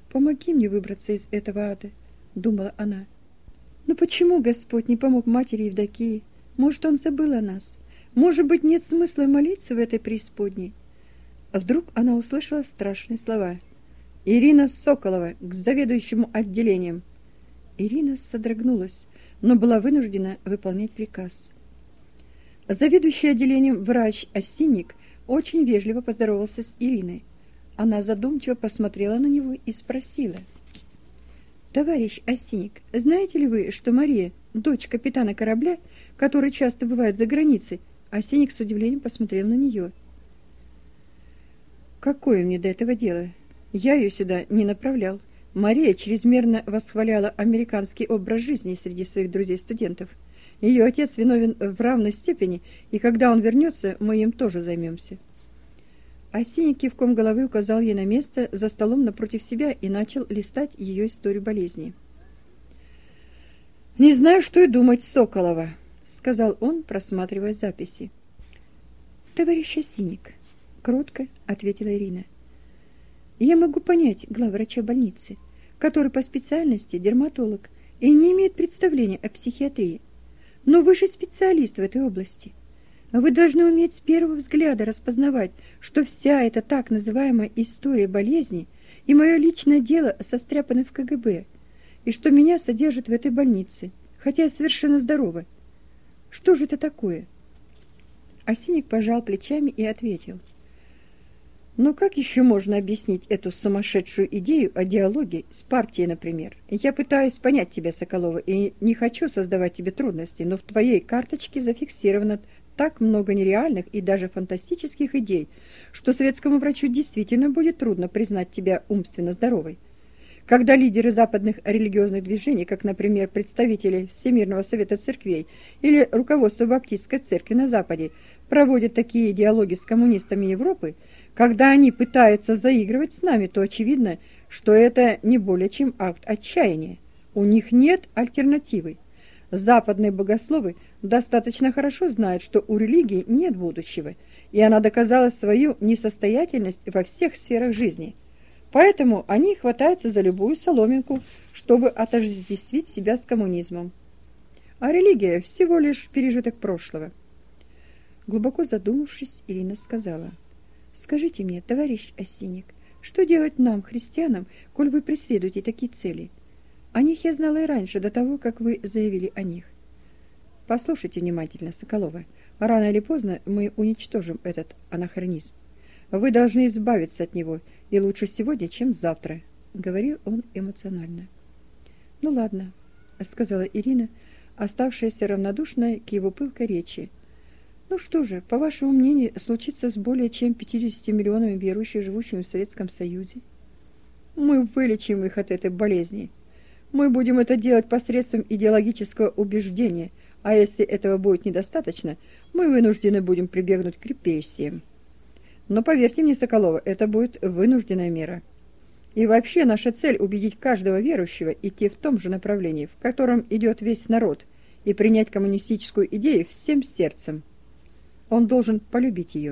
помоги мне выбраться из этого ада, думала она. Но почему Господь не помог матери Евдокии? Может, он забыл о нас? Может быть, нет смысла молиться в этой преисподней? А вдруг она услышала страшные слова. Ирина Соколова к заведующему отделением. Ирина содрогнулась, но была вынуждена выполнять приказ. Заведующий отделением врач-осинник очень вежливо поздоровался с Ириной. Она задумчиво посмотрела на него и спросила: «Товарищ Осинник, знаете ли вы, что Мария, дочь капитана корабля, который часто бывает за границей?» Осинник с удивлением посмотрел на нее. «Какое мне до этого дело? Я ее сюда не направлял. Мария чрезмерно восхваляла американский образ жизни среди своих друзей-студентов. Ее отец виновен в равной степени, и когда он вернется, мы им тоже займемся». Осинник кивком головы указал ей на место за столом напротив себя и начал листать ее историю болезни. «Не знаю, что и думать, Соколова», — сказал он, просматривая записи. «Товарищ Осинник», — кротко ответила Ирина, — «я могу понять главврача больницы, который по специальности дерматолог и не имеет представления о психиатрии. Но вы же специалист в этой области. Вы должны уметь с первого взгляда распознавать, что вся эта так называемая история болезни и мое личное дело состряпаны в КГБ, и что меня содержат в этой больнице, хотя я совершенно здорова. Что же это такое?» Осинник пожал плечами и ответил: «Но как еще можно объяснить эту сумасшедшую идею о диалоге с партией, например? Я пытаюсь понять тебя, Соколова, и не хочу создавать тебе трудностей, но в твоей карточке зафиксировано так много нереальных и даже фантастических идей, что советскому врачу действительно будет трудно признать тебя умственно здоровой. Когда лидеры западных религиозных движений, как, например, представители Всемирного совета церквей или руководство Баптистской церкви на Западе, проводят такие диалоги с коммунистами Европы, когда они пытаются заигрывать с нами, то очевидно, что это не более чем акт отчаяния. У них нет альтернативы. Западные богословы достаточно хорошо знают, что у религии нет будущего, и она доказала свою несостоятельность во всех сферах жизни. Поэтому они хватаются за любую соломинку, чтобы отождествить себя с коммунизмом. А религия всего лишь пережиток прошлого. Глубоко задумавшись, Ирина сказала: «Скажите мне, товарищ Осинник, что делать нам, христианам, коль вы преследуете такие цели? О них я знала и раньше, до того, как вы заявили о них. Послушайте внимательно, Соколова. Рано или поздно мы уничтожим этот анахронизм. Вы должны избавиться от него, и лучше сегодня, чем завтра», — говорил он эмоционально. «Ну ладно», — сказала Ирина, оставшаяся равнодушной к его пылкой речи. «Ну что же, по вашему мнению, случится с более чем 50 миллионами верующих, живущими в Советском Союзе? Мы вылечим их от этой болезни. Мы будем это делать посредством идеологического убеждения, а если этого будет недостаточно, мы вынуждены будем прибегнуть к репрессиям. Но поверьте мне, Соколова, это будет вынужденная мера. И вообще наша цель – убедить каждого верующего идти в том же направлении, в котором идет весь народ, и принять коммунистическую идею всем сердцем. Он должен полюбить ее».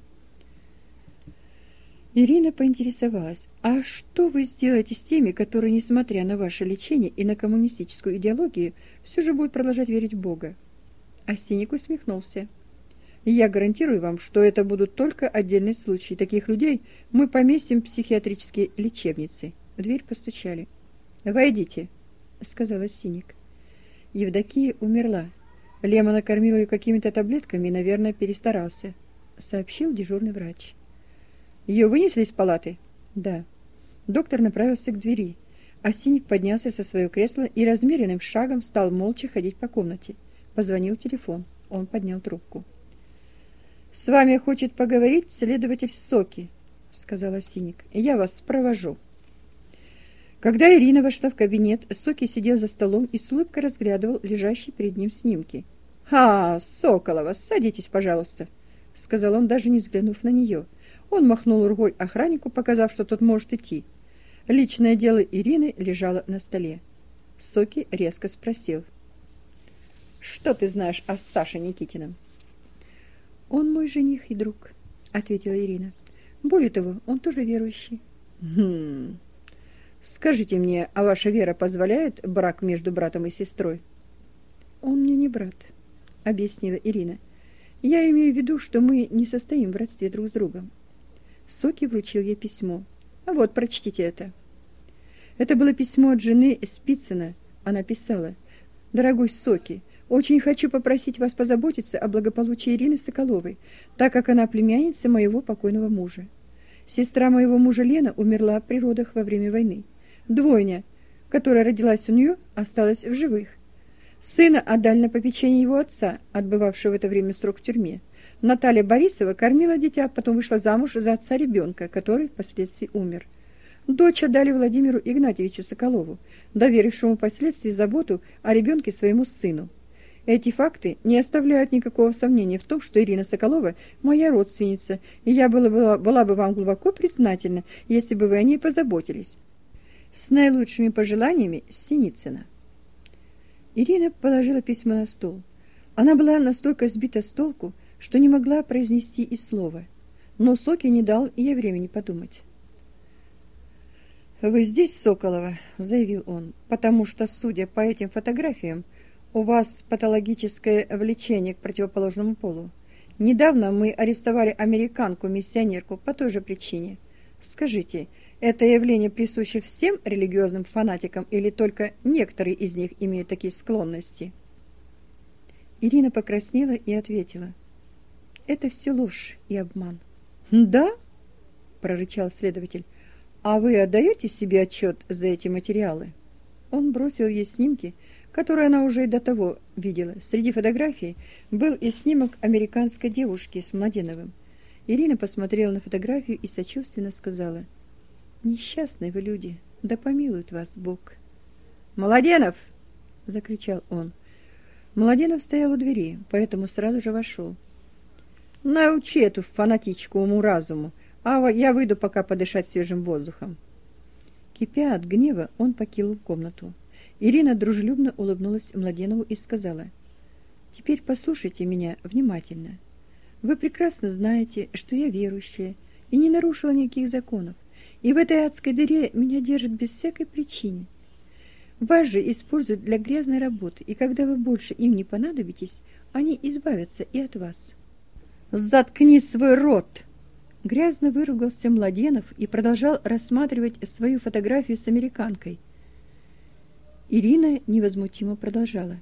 Ирина поинтересовалась: «А что вы сделаете с теми, которые, несмотря на ваше лечение и на коммунистическую идеологию, все же будут продолжать верить в Бога?» Осинник усмехнулся. «Я гарантирую вам, что это будут только отдельные случаи. Таких людей мы поместим в психиатрические лечебницы». В дверь постучали. «Войдите», — сказал Осинник. «Евдокия умерла. Лема накормил ее какими-то таблетками и, наверное, перестарался», — сообщил дежурный врач. «Ее вынесли из палаты?» «Да». Доктор направился к двери. Осинник поднялся со своего кресла и размеренным шагом стал молча ходить по комнате. Позвонил телефон. Он поднял трубку. «С вами хочет поговорить следователь Соки», — сказал Осинник. «Я вас провожу». Когда Ирина вошла в кабинет, Соки сидел за столом и с улыбкой разглядывал лежащие перед ним снимки. Соколова, садитесь, пожалуйста», — сказал он, даже не взглянув на нее. Он махнул рукой охраннику, показав, что тот может идти. Личное дело Ирины лежало на столе. Соки резко спросил: «Что ты знаешь о Саше Никитином?» «Он мой жених и друг», — ответила Ирина. «Более того, он тоже верующий». Скажите мне, а ваша вера позволяет брак между братом и сестрой? Он мне не брат, объяснила Ирина. Я имею в виду, что мы не состоим в родстве друг с другом. Соки вручил ей письмо. А вот, прочтите это. Это было письмо от жены Спицына. Она писала: «Дорогой Соки, очень хочу попросить вас позаботиться о благополучии Ирины Соколовой, так как она племянница моего покойного мужа. Сестра моего мужа Лена умерла при родах во время войны. Двойня, которая родилась у нее, осталась в живых. Сына отдали на попечение его отца, отбывавшего в это время срок в тюрьме. Наталья Борисова кормила дитя, потом вышла замуж за отца ребенка, который впоследствии умер. Дочь отдали Владимиру Игнатьевичу Соколову, доверившему впоследствии заботу о ребенке своему сыну. Эти факты не оставляют никакого сомнения в том, что Ирина Соколова моя родственница, и я была бы вам глубоко признательна, если бы вы о ней позаботились. С наилучшими пожеланиями, Синицына». Ирина положила письмо на стол. Она была настолько сбита с толку, что не могла произнести и слова. Но Соки не дал ей времени подумать. «Вы здесь, Соколова?» — заявил он, «потому что, судя по этим фотографиям, у вас патологическое влечение к противоположному полу. Недавно мы арестовали американку-миссионерку по той же причине. Скажите, это явление присуще всем религиозным фанатикам или только некоторые из них имеют такие склонности?» Ирина покраснела и ответила: «Это все ложь и обман». «Да?» — прорычал следователь. «А вы отдаете себе отчет за эти материалы?» Он бросил ей снимки, которые она уже и до того видела. Среди фотографий был и снимок американской девушки с Младеновым. Ирина посмотрела на фотографию и сочувственно сказала: «Несчастные вы люди, да помилует вас Бог». «Младенов!» — закричал он. Младенов стоял у двери, поэтому сразу же вошел. «Научи эту фанатичку уму-разуму, а я выйду пока подышать свежим воздухом». Кипя от гнева, он покинул комнату. Ирина дружелюбно улыбнулась Младенову и сказала: «Теперь послушайте меня внимательно. Вы прекрасно знаете, что я верующая и не нарушила никаких законов, и в этой адской дыре меня держат без всякой причины. Вас же используют для грязной работы, и когда вы больше им не понадобитесь, они избавятся и от вас». «Заткни свой рот!» Грязно выругался Младенов и продолжал рассматривать свою фотографию с американкой. Ирина невозмутимо продолжала: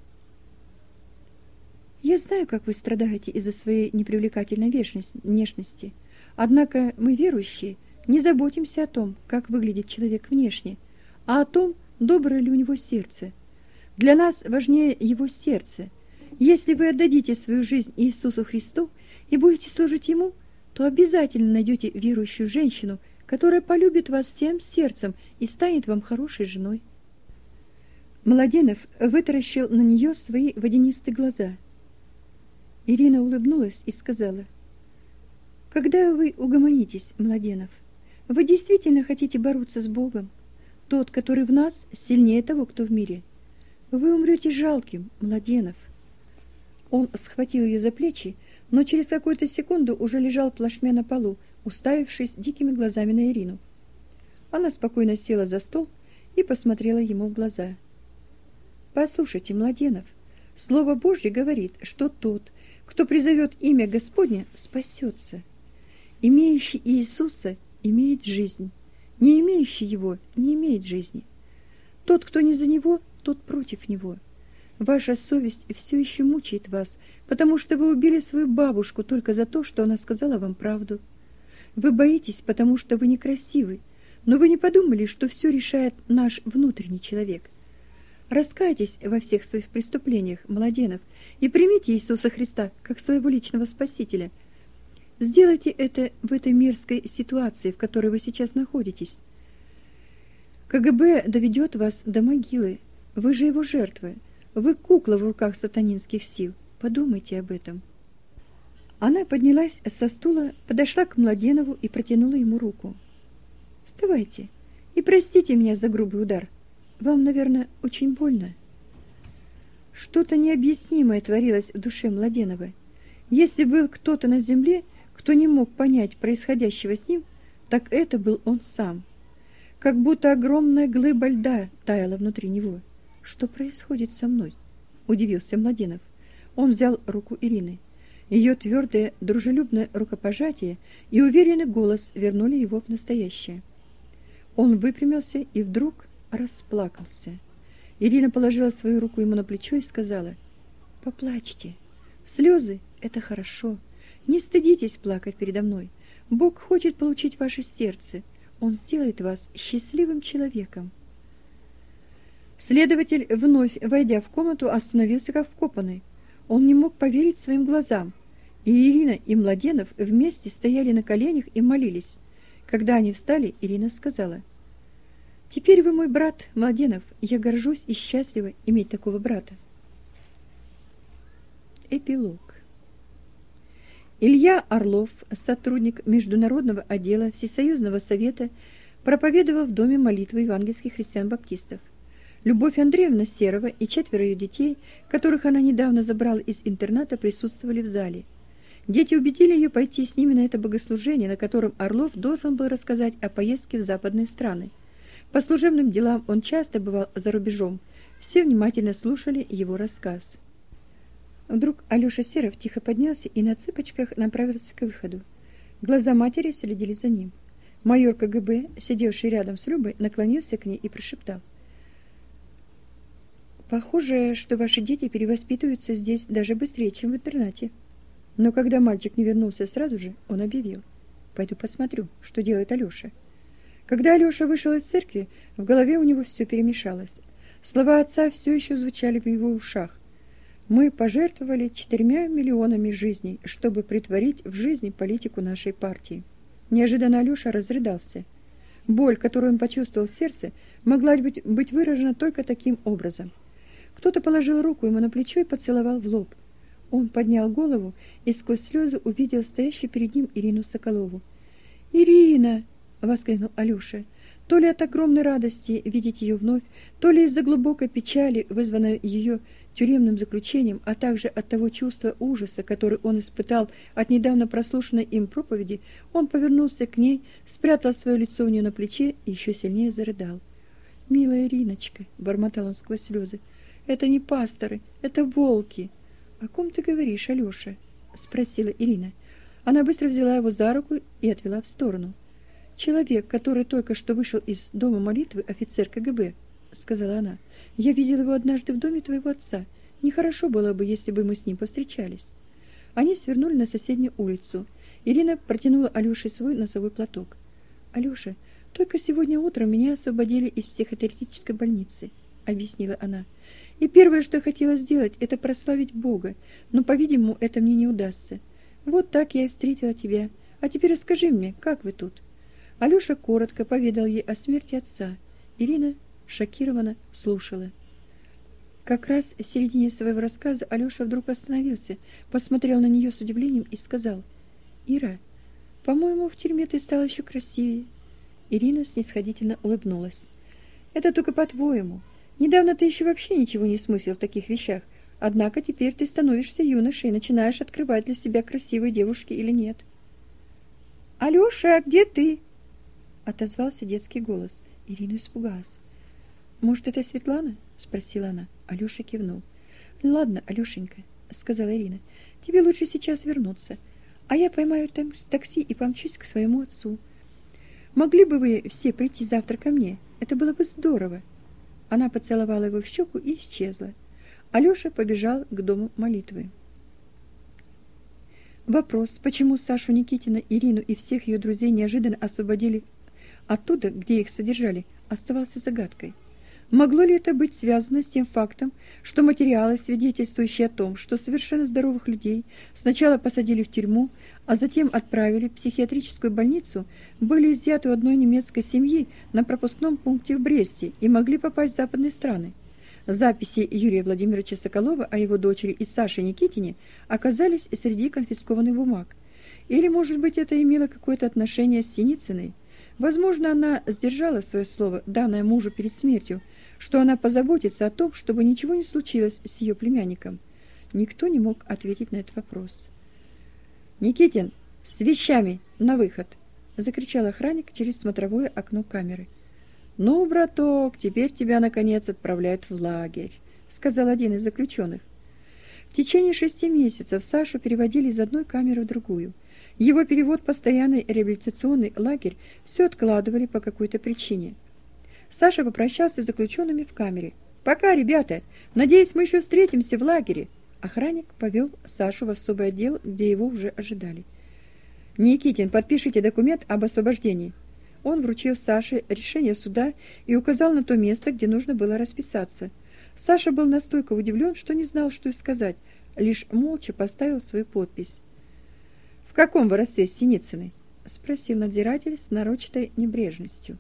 «Я знаю, как вы страдаете из-за своей непривлекательной внешности. Однако мы, верующие, не заботимся о том, как выглядит человек внешне, а о том, доброе ли у него сердце. Для нас важнее его сердце. Если вы отдадите свою жизнь Иисусу Христу и будете служить Ему, то обязательно найдете верующую женщину, которая полюбит вас всем сердцем и станет вам хорошей женой». Младенов вытаращил на нее свои водянистые глаза. Ирина улыбнулась и сказала: «Когда вы угомонитесь, Младенов? Вы действительно хотите бороться с Богом? Тот, который в нас, сильнее того, кто в мире. Вы умрете жалким, Младенов». Он схватил ее за плечи, но через какую-то секунду уже лежал плашмя на полу, уставившись дикими глазами на Ирину. Она спокойно села за стол и посмотрела ему в глаза. «Послушайте, Младенов, Слово Божье говорит, что тот, кто призовет имя Господне, спасется. Имеющий Иисуса имеет жизнь, не имеющий Его не имеет жизни. Тот, кто не за Него, тот против Него. Ваша совесть все еще мучает вас, потому что вы убили свою бабушку только за то, что она сказала вам правду. Вы боитесь, потому что вы некрасивы, но вы не подумали, что все решает наш внутренний человек. Раскайтесь во всех своих преступлениях, Младенов, и примите Иисуса Христа как своего личного Спасителя. Сделайте это в этой мерзкой ситуации, в которой вы сейчас находитесь. КГБ доведет вас до могилы. Вы же его жертва. Вы кукла в руках сатанинских сил. Подумайте об этом. Она поднялась со стула, подошла к Младенову и протянула ему руку. «Вставайте и простите меня за грубый удар. Вам, наверное, очень больно». Что-то необъяснимое творилось в душе Младенова. Если был кто-то на земле, кто не мог понять происходящего с ним, так это был он сам. как будто огромная глыба льда таяла внутри него. «Что происходит со мной?» – удивился Младенов. Он взял руку Ирины. Ее твердое, дружелюбное рукопожатие и уверенный голос вернули его в настоящее. Он выпрямился и вдруг расплакался. Ирина положила свою руку ему на плечо и сказала: «Поплачьте. Слезы – это хорошо. Не стыдитесь плакать передо мной. Бог хочет получить ваше сердце. Он сделает вас счастливым человеком». Следователь, вновь войдя в комнату, остановился как вкопанный. Он не мог поверить своим глазам. И Ирина, и Младенов вместе стояли на коленях и молились. Когда они встали, Ирина сказала: «Теперь вы мой брат, Младенов. Я горжусь и счастлива иметь такого брата». Эпилог. Илья Орлов, сотрудник Международного отдела Всесоюзного совета, проповедовал в доме молитвы евангельских христиан-баптистов. Любовь Андреевна Серова и 4 ее детей, которых она недавно забрала из интерната, присутствовали в зале. Дети убедили ее пойти с ними на это богослужение, на котором Орлов должен был рассказать о поездке в западные страны. По служебным делам он часто бывал за рубежом. Все внимательно слушали его рассказ. Вдруг Алёша Серов тихо поднялся и на цыпочках направился к выходу. Глаза матери следили за ним. Майор КГБ, сидевший рядом с Любой, наклонился к ней и прошептал: «Похоже, что ваши дети перевоспитываются здесь даже быстрее, чем в интернате». Но когда мальчик не вернулся сразу же, он объявил: «Пойду посмотрю, что делает Алёша». Когда Алёша вышел из церкви, в голове у него все перемешалось. Слова отца все еще звучали в его ушах. «Мы пожертвовали 4 миллионами жизней, чтобы претворить в жизнь политику нашей партии». Неожиданно Алёша разрыдался. Боль, которую он почувствовал в сердце, могла быть выражена только таким образом. Кто-то положил руку ему на плечо и поцеловал в лоб. Он поднял голову и сквозь слезы увидел стоящую перед ним Ирину Соколову. «Ирина!» — воскликнул Алёша. То ли от огромной радости видеть ее вновь, то ли из-за глубокой печали, вызванной ее тюремным заключением, а также от того чувства ужаса, который он испытал от недавно прослушанной им проповеди, он повернулся к ней, спрятал свое лицо у нее на плече и еще сильнее зарыдал. «Милая Ириночка!» — бормотал он сквозь слезы. «Это не пасторы, это волки!» «О ком ты говоришь, Алёша?» — спросила Ирина. Она быстро взяла его за руку и отвела в сторону. «Человек, который только что вышел из дома молитвы, офицер КГБ», — сказала она. «Я видела его однажды в доме твоего отца. Нехорошо было бы, если бы мы с ним повстречались». Они свернули на соседнюю улицу. Ирина протянула Алёше свой носовой платок. «Алёша, только сегодня утром меня освободили из психотерапевтической больницы», — объяснила она. «И первое, что я хотела сделать, это прославить Бога, но, по-видимому, это мне не удастся. Вот так я и встретила тебя. А теперь расскажи мне, как вы тут?» Алёша коротко поведал ей о смерти отца. Ирина шокированно слушала. Как раз в середине своего рассказа Алёша вдруг остановился, посмотрел на нее с удивлением и сказал: «Ира, по-моему, в тюрьме ты стала еще красивее». Ирина снисходительно улыбнулась. «Это только по-твоему. Недавно ты еще вообще ничего не смыслил в таких вещах, однако теперь ты становишься юношей и начинаешь открывать для себя, красивые девушки или нет». «Алёша, где ты?» — отозвался детский голос. Ирина испугалась. «Может, это Светлана?» — спросила она. Алёша кивнул. «Ладно, Алёшенька», — сказала Ирина, — «тебе лучше сейчас вернуться, а я поймаю такси и помчусь к своему отцу. Могли бы вы все прийти завтра ко мне? Это было бы здорово». Она поцеловала его в щеку и исчезла. Алёша побежал к дому молитвы. Вопрос, почему Сашу Никитина, Ирину и всех ее друзей неожиданно освободили оттуда, где их содержали, оставался загадкой. Могло ли это быть связано с тем фактом, что материалы, свидетельствующие о том, что совершенно здоровых людей сначала посадили в тюрьму, а затем отправили в психиатрическую больницу, были изъяты у одной немецкой семьи на пропускном пункте в Бресте и могли попасть в западные страны? Записи Юрия Владимировича Соколова о его дочери и Саше Никитине оказались среди конфискованных бумаг. Или, может быть, это имело какое-то отношение с Синицыной? Возможно, она сдержала свое слово, данное мужу перед смертью, что она позаботится о том, чтобы ничего не случилось с ее племянником. Никто не мог ответить на этот вопрос. «Никитин, с вещами на выход!» — закричал охранник через смотровое окно камеры. «Ну, браток, теперь тебя, наконец, отправляют в лагерь», — сказал один из заключенных. В течение 6 месяцев Сашу переводили из одной камеры в другую. Его перевод в постоянный реабилитационный лагерь все откладывали по какой-то причине. Саша попрощался с заключенными в камере. «Пока, ребята! Надеюсь, мы еще встретимся в лагере!» Охранник повел Сашу в особый отдел, где его уже ожидали. «Никитин, подпишите документ об освобождении». Он вручил Саше решение суда и указал на то место, где нужно было расписаться. Саша был настолько удивлен, что не знал, что и сказать, лишь молча поставил свою подпись. «В каком вы родстве с Синицыной?» — спросил надзиратель с нарочатой небрежностью.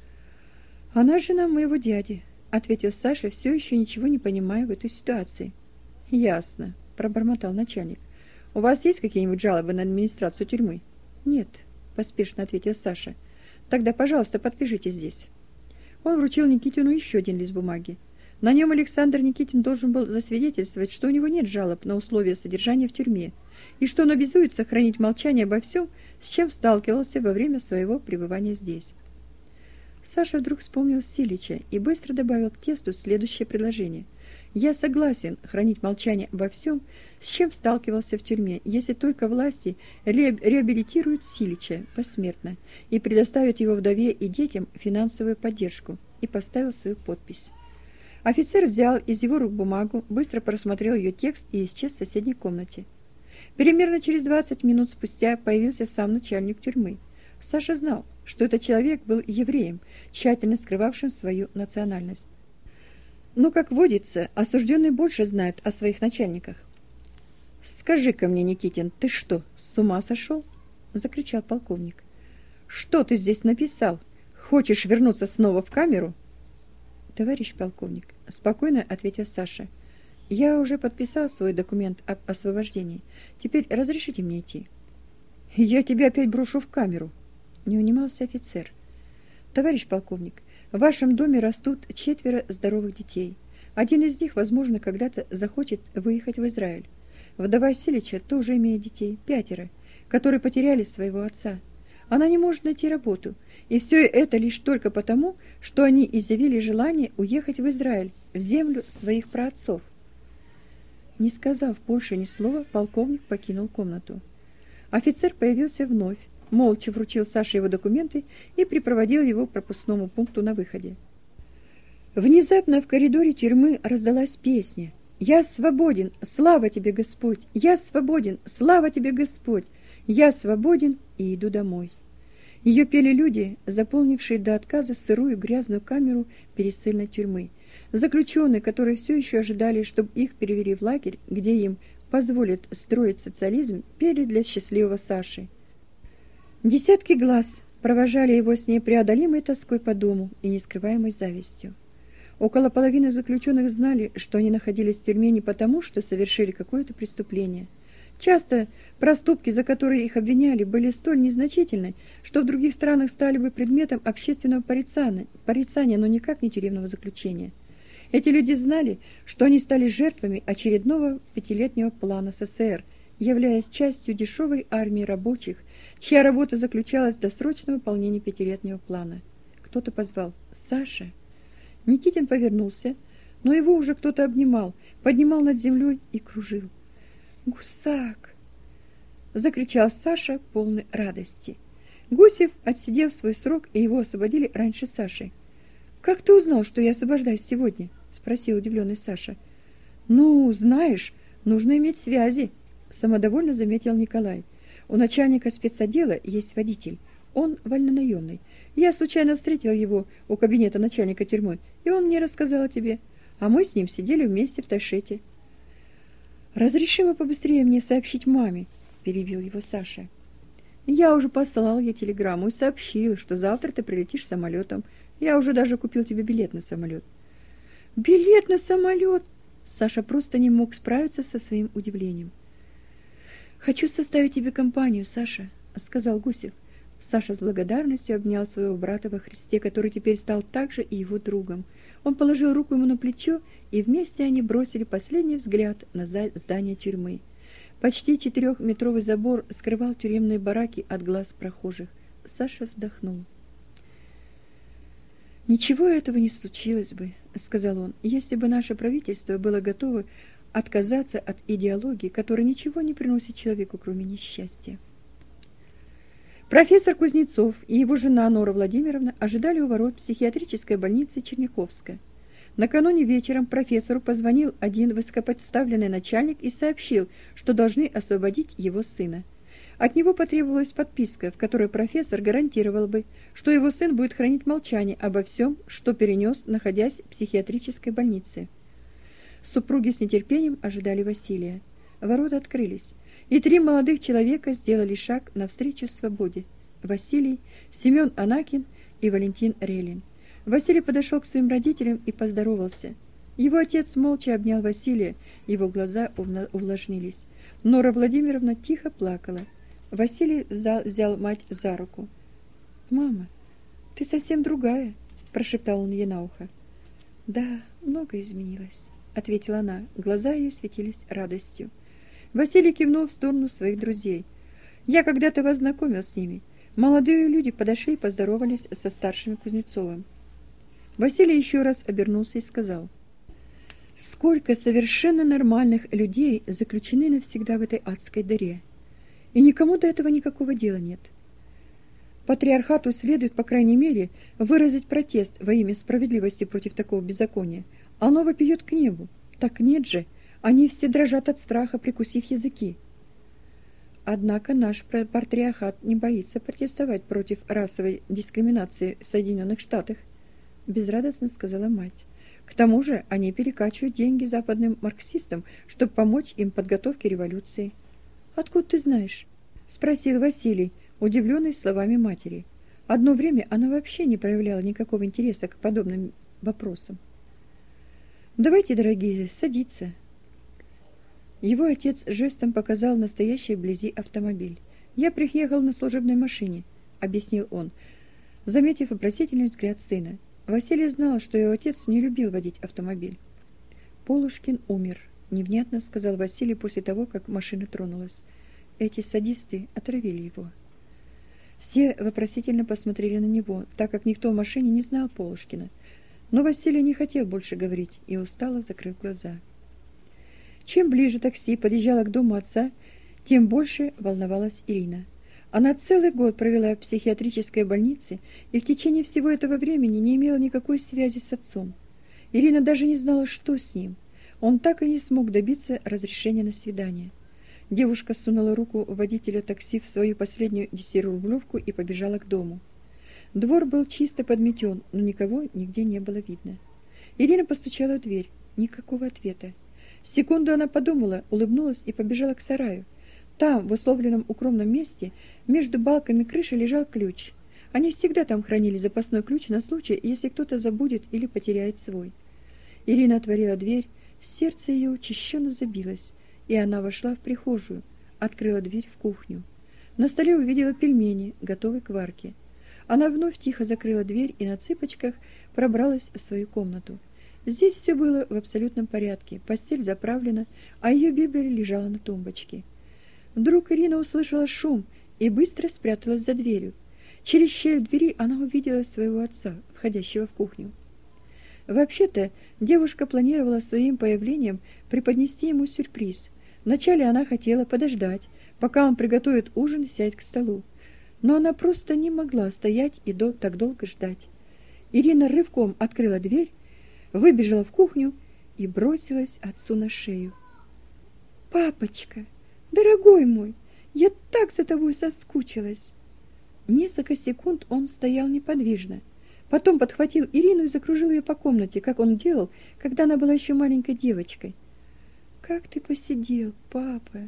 «Она жена моего дяди», — ответил Саша, все еще ничего не понимая в этой ситуации. «Ясно», — пробормотал начальник. «У вас есть какие-нибудь жалобы на администрацию тюрьмы?» «Нет», — поспешно ответил Саша. «Тогда, пожалуйста, подпишите здесь». Он вручил Никитину еще один лист бумаги. На нем Александр Никитин должен был засвидетельствовать, что у него нет жалоб на условия содержания в тюрьме, и что он обязует сохранить молчание обо всем, с чем сталкивался во время своего пребывания здесь. Саша вдруг вспомнил Силича и быстро добавил к тексту следующее предложение. «Я согласен хранить молчание обо всем, с чем сталкивался в тюрьме, если только власти реабилитируют Силича посмертно и предоставят его вдове и детям финансовую поддержку», и поставил свою подпись. Офицер взял из его рук бумагу, быстро просмотрел ее текст и исчез в соседней комнате. Примерно через 20 минут спустя появился сам начальник тюрьмы. Саша знал, что этот человек был евреем, тщательно скрывавшим свою национальность. Но, как водится, осужденный больше знает о своих начальниках. «Скажи-ка мне, Никитин, ты что, с ума сошел?» — закричал полковник. «Что ты здесь написал? Хочешь вернуться снова в камеру?» «Товарищ полковник», — спокойно ответил Саша, — «я уже подписал свой документ об освобождении. Теперь разрешите мне идти?» «Я тебя опять брошу в камеру», — не унимался офицер. «Товарищ полковник, в вашем доме растут 4 здоровых детей. Один из них, возможно, когда-то захочет выехать в Израиль. Вдова Силича тоже имеет детей, 5, которые потеряли своего отца. Она не может найти работу, и все это лишь только потому, что они изъявили желание уехать в Израиль, в землю своих праотцов». Не сказав больше ни слова, полковник покинул комнату. Офицер появился вновь, молча вручил Саше его документы и припроводил его к пропускному пункту на выходе. Внезапно в коридоре тюрьмы раздалась песня. «Я свободен, слава тебе, Господь! Я свободен, слава тебе, Господь! Я свободен и иду домой». Ее пели люди, заполнившие до отказа сырую грязную камеру пересыльной тюрьмы. Заключенные, которые все еще ожидали, чтобы их перевели в лагерь, где им позволят строить социализм, пели для счастливого Саши. Десятки глаз провожали его с непреодолимой тоской по дому и нескрываемой завистью. Около половины заключенных знали, что они находились в тюрьме не потому, что совершили какое-то преступление. Часто проступки, за которые их обвиняли, были столь незначительны, что в других странах стали бы предметом общественного порицания, но никак не тюремного заключения. Эти люди знали, что они стали жертвами очередного 5-летнего плана СССР, являясь частью дешевой армии рабочих, чья работа заключалась в досрочном выполнении 5-летнего плана. Кто-то позвал: «Саша!». Никитин повернулся, но его уже кто-то обнимал, поднимал над землей и кружил. «Гусак!» — закричал Саша, полный радости. Гусев отсидел свой срок, и его освободили раньше Саши. «Как ты узнал, что я освобождаюсь сегодня?» — спросил удивленный Саша. «Ну, знаешь, нужно иметь связи», — самодовольно заметил Николай. «У начальника спецотдела есть водитель. Он вольнонаемный. Я случайно встретил его у кабинета начальника тюрьмы, и он мне рассказал о тебе. А мы с ним сидели вместе в Ташете». «Разреши побыстрее мне сообщить маме», — перебил его Саша. «Я уже послал ей телеграмму и сообщил, что завтра ты прилетишь самолетом. Я уже даже купил тебе билет на самолет». «Билет на самолет?» Саша просто не мог справиться со своим удивлением. «Хочу составить тебе компанию, Саша», — сказал Гусев. Саша с благодарностью обнял своего брата во Христе, который теперь стал также и его другом. Он положил руку ему на плечо, и вместе они бросили последний взгляд на здание тюрьмы. Почти 4-метровый забор скрывал тюремные бараки от глаз прохожих. Саша вздохнул. «Ничего этого не случилось бы», — сказал он, «если бы наше правительство было готово отказаться от идеологии, которая ничего не приносит человеку, кроме несчастья». Профессор Кузнецов и его жена Нора Владимировна ожидали у ворот психиатрической больницы Черняховска. Накануне вечером профессору позвонил один высокопоставленный начальник и сообщил, что должны освободить его сына. От него потребовалась подписка, в которой профессор гарантировал бы, что его сын будет хранить молчание обо всем, что перенес, находясь в психиатрической больнице. Супруги с нетерпением ожидали Василия. Ворота открылись, и 3 молодых человека сделали шаг навстречу свободе. Василий, Семен Анакин и Валентин Релин. Василий подошел к своим родителям и поздоровался. Его отец молча обнял Василия, его глаза увлажнились. Нора Владимировна тихо плакала. Василий взял мать за руку. «Мама, ты совсем другая», – прошептал он ей на ухо. «Да, многое изменилось», – ответила она. Глаза ее светились радостью. Василий кивнул в сторону своих друзей. «Я когда-то вас знакомил с ними. Молодые люди подошли и поздоровались со старшим Кузнецовым». Василий еще раз обернулся и сказал: «Сколько совершенно нормальных людей заключены навсегда в этой адской дыре. И никому до этого никакого дела нет. Патриархату следует, по крайней мере, выразить протест во имя справедливости против такого беззакония. Оно вопиет к небу. Так нет же, они все дрожат от страха, прикусив языки». Однако наш патриархат не боится протестовать против расовой дискриминации в Соединенных Штатах, безрадостно сказала мать. К тому же они перекачивают деньги западным марксистам, чтобы помочь им в подготовке революции. «Откуда ты знаешь?» – спросил Василий, удивленный словами матери. Одно время она вообще не проявляла никакого интереса к подобным вопросам. «Давайте, дорогие, садиться». Его отец жестом показал настоящий вблизи автомобиль. «Я приехал на служебной машине», – объяснил он, заметив вопросительный взгляд сына. Василий знал, что его отец не любил водить автомобиль. «Полушкин умер», – невнятно сказал Василий после того, как машина тронулась. «Эти садисты отравили его». Все вопросительно посмотрели на него, так как никто в машине не знал Полушкина. Но Василий не хотел больше говорить и устало закрыл глаза. Чем ближе такси подъезжало к дому отца, тем больше волновалась Ирина. Она целый год провела в психиатрической больнице и в течение всего этого времени не имела никакой связи с отцом. Ирина даже не знала, что с ним. Он так и не смог добиться разрешения на свидание. Девушка сунула руку водителя такси в свою последнюю 10-рублевку и побежала к дому. Двор был чисто подметен, но никого нигде не было видно. Ирина постучала в дверь. Никакого ответа. Секунду она подумала, улыбнулась и побежала к сараю. Там, в условленном укромном месте, между балками крыши лежал ключ. Они всегда там хранили запасной ключ на случай, если кто-то забудет или потеряет свой. Ирина отворила дверь, сердце ее учащенно забилось, и она вошла в прихожую, открыла дверь в кухню. На столе увидела пельмени, готовые к варке. Она вновь тихо закрыла дверь и на цыпочках пробралась в свою комнату. Здесь все было в абсолютном порядке, постель заправлена, а ее Библия лежала на тумбочке. Вдруг Ирина услышала шум и быстро спряталась за дверью. Через щель двери она увидела своего отца, входящего в кухню. Вообще-то, девушка планировала своим появлением преподнести ему сюрприз. Вначале она хотела подождать, пока он приготовит ужин и сядет к столу. Но она просто не могла стоять и так долго ждать. Ирина рывком открыла дверь, выбежала в кухню и бросилась отцу на шею. «Папочка! Дорогой мой, я так за тобой соскучилась!» Несколько секунд он стоял неподвижно. Потом подхватил Ирину и закружил ее по комнате, как он делал, когда она была еще маленькой девочкой. «Как ты посидел, папа!»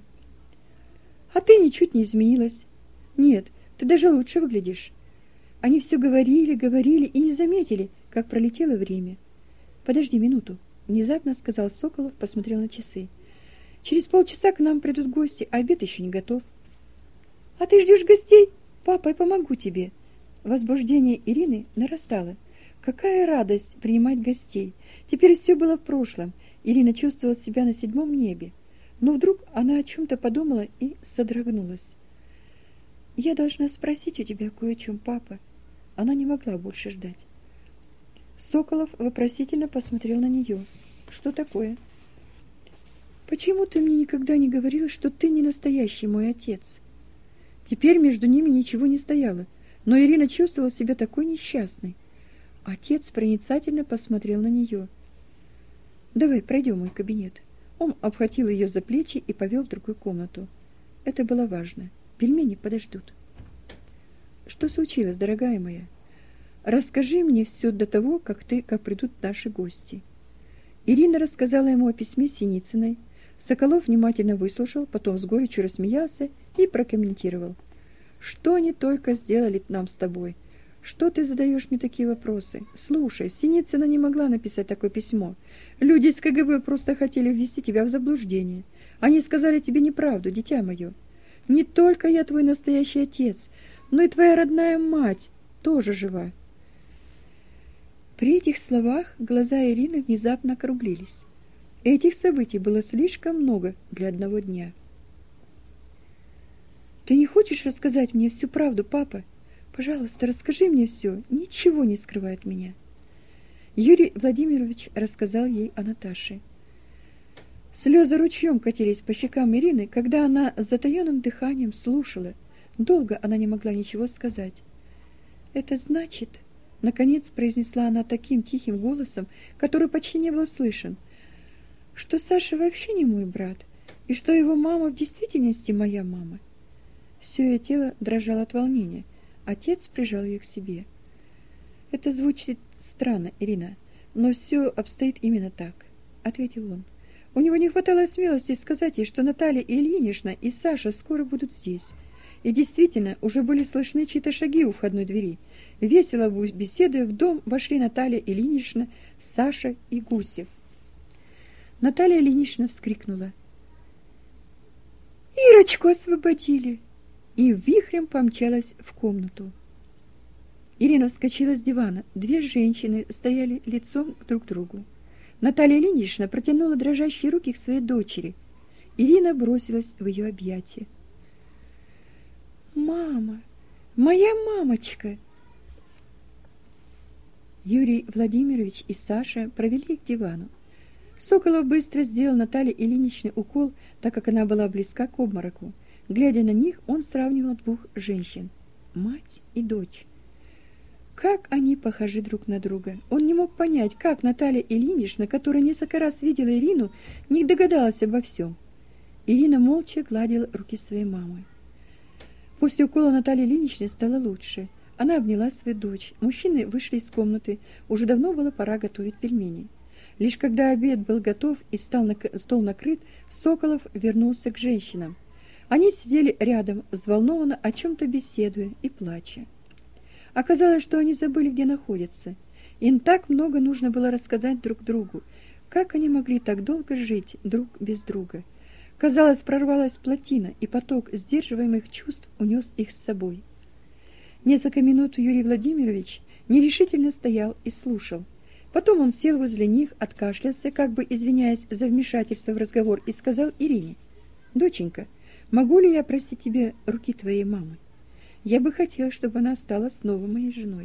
«А ты ничуть не изменилась. Нет, ты даже лучше выглядишь». Они все говорили и не заметили, как пролетело время. «Подожди минуту», — внезапно сказал Соколов, посмотрел на часы. «Через полчаса к нам придут гости, а обед еще не готов». «А ты ждешь гостей? Папа, я помогу тебе». Возбуждение Ирины нарастало. Какая радость принимать гостей. Теперь все было в прошлом. Ирина чувствовала себя на 7 небе. Но вдруг она о чем-то подумала и содрогнулась. «Я должна спросить у тебя кое о чем, папа». Она не могла больше ждать. Соколов вопросительно посмотрел на нее. Что такое? Почему ты мне никогда не говорила, что ты не настоящий мой отец? Теперь между ними ничего не стояло, но Ирина чувствовала себя такой несчастной. Отец проницательно посмотрел на нее. Давай пройдем в мой кабинет. Он обхватил ее за плечи и повел в другую комнату. Это было важно. Пельмени подождут. Что случилось, дорогая моя? Расскажи мне все до того, как придут наши гости. Ирина рассказала ему о письме Синицыной. Соколов внимательно выслушал, потом с горечью рассмеялся и прокомментировал. Что они только сделали нам с тобой? Что ты задаешь мне такие вопросы? Слушай, Синицына не могла написать такое письмо. Люди из КГБ просто хотели ввести тебя в заблуждение. Они сказали тебе неправду, дитя мое. Не только я твой настоящий отец, но и твоя родная мать тоже жива. При этих словах глаза Ирины внезапно округлились. Этих событий было слишком много для одного дня. Ты не хочешь рассказать мне всю правду, папа? Пожалуйста, расскажи мне все, ничего не скрывай от меня. Юрий Владимирович рассказал ей о Наташе. Слезы ручьем катились по щекам Ирины, когда она с затаенным дыханием слушала. Долго она не могла ничего сказать. «Это значит...» — наконец произнесла она таким тихим голосом, который почти не был слышен, «что Саша вообще не мой брат, и что его мама в действительности моя мама». Все ее тело дрожало от волнения. Отец прижал ее к себе. «Это звучит странно, Ирина, но все обстоит именно так», — ответил он. У него не хватало смелости сказать ей, что Наталья Ильинична и Саша скоро будут здесь. И действительно, уже были слышны чьи-то шаги у входной двери. Весело беседуя, в дом вошли Наталья Ильинична, Саша и Гусев. Наталья Ильинична вскрикнула. «Ирочку освободили!» И вихрем помчалась в комнату. Ирина вскочила с дивана. Две женщины стояли лицом друг к другу. Наталья Ильинична протянула дрожащие руки к своей дочери. Ирина бросилась в ее объятия. «Мама! Моя мамочка!» Юрий Владимирович и Саша провели их к дивану. Соколов быстро сделал Наталье Ильиничне укол, так как она была близка к обмороку. Глядя на них, он сравнивал двух женщин – мать и дочь. Как они похожи друг на друга. Он не мог понять, как Наталья Ильинична, которая несколько раз видела Ирину, не догадалась обо всем. Ирина молча гладила руки своей мамы. После укола Натальи Ильиничне стало лучше. Она обняла свою дочь. Мужчины вышли из комнаты. Уже давно было пора готовить пельмени. Лишь когда обед был готов и стол накрыт, Соколов вернулся к женщинам. Они сидели рядом, взволнованно о чем-то беседуя и плача. Оказалось, что они забыли, где находятся. Им так много нужно было рассказать друг другу. Как они могли так долго жить друг без друга? Казалось, прорвалась плотина, и поток сдерживаемых чувств унес их с собой. Несколько минут Юрий Владимирович нерешительно стоял и слушал. Потом он сел возле них, откашлялся, как бы извиняясь за вмешательство в разговор, и сказал Ирине: «Доченька, могу ли я просить тебе руки твоей мамы? Я бы хотела, чтобы она стала снова моей женой».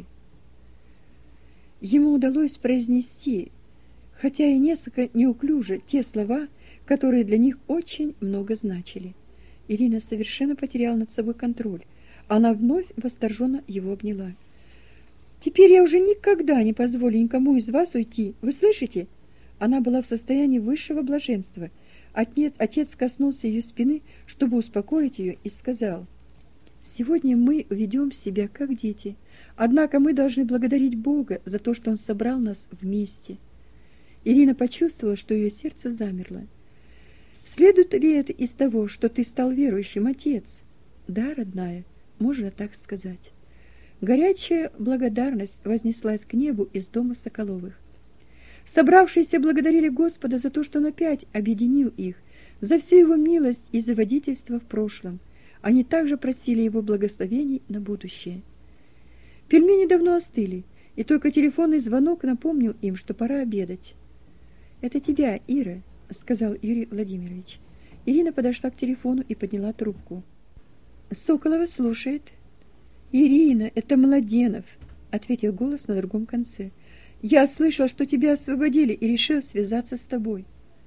Ему удалось произнести, хотя и несколько неуклюже, те слова, которые для них очень много значили. Ирина совершенно потеряла над собой контроль. Она вновь восторженно его обняла. «Теперь я уже никогда не позволю никому из вас уйти. Вы слышите?» Она была в состоянии высшего блаженства. Отец коснулся ее спины, чтобы успокоить ее, и сказал: «Сегодня мы ведем себя как дети, однако мы должны благодарить Бога за то, что Он собрал нас вместе». Ирина почувствовала, что ее сердце замерло. «Следует ли это из того, что ты стал верующим, отец?» «Да, родная, можно так сказать». Горячая благодарность вознеслась к небу из дома Соколовых. Собравшиеся благодарили Господа за то, что Он опять объединил их, за всю Его милость и за водительство в прошлом. Они также просили Его благословений на будущее. Пельмени давно остыли, и только телефонный звонок напомнил им, что пора обедать. «Это тебя, Ира», — сказал Юрий Владимирович. Ирина подошла к телефону и подняла трубку. «Соколова слушает». «Ирина, это Младенов», — ответил голос на другом конце. Я слышал, что тебя освободили, и решил связаться с тобой.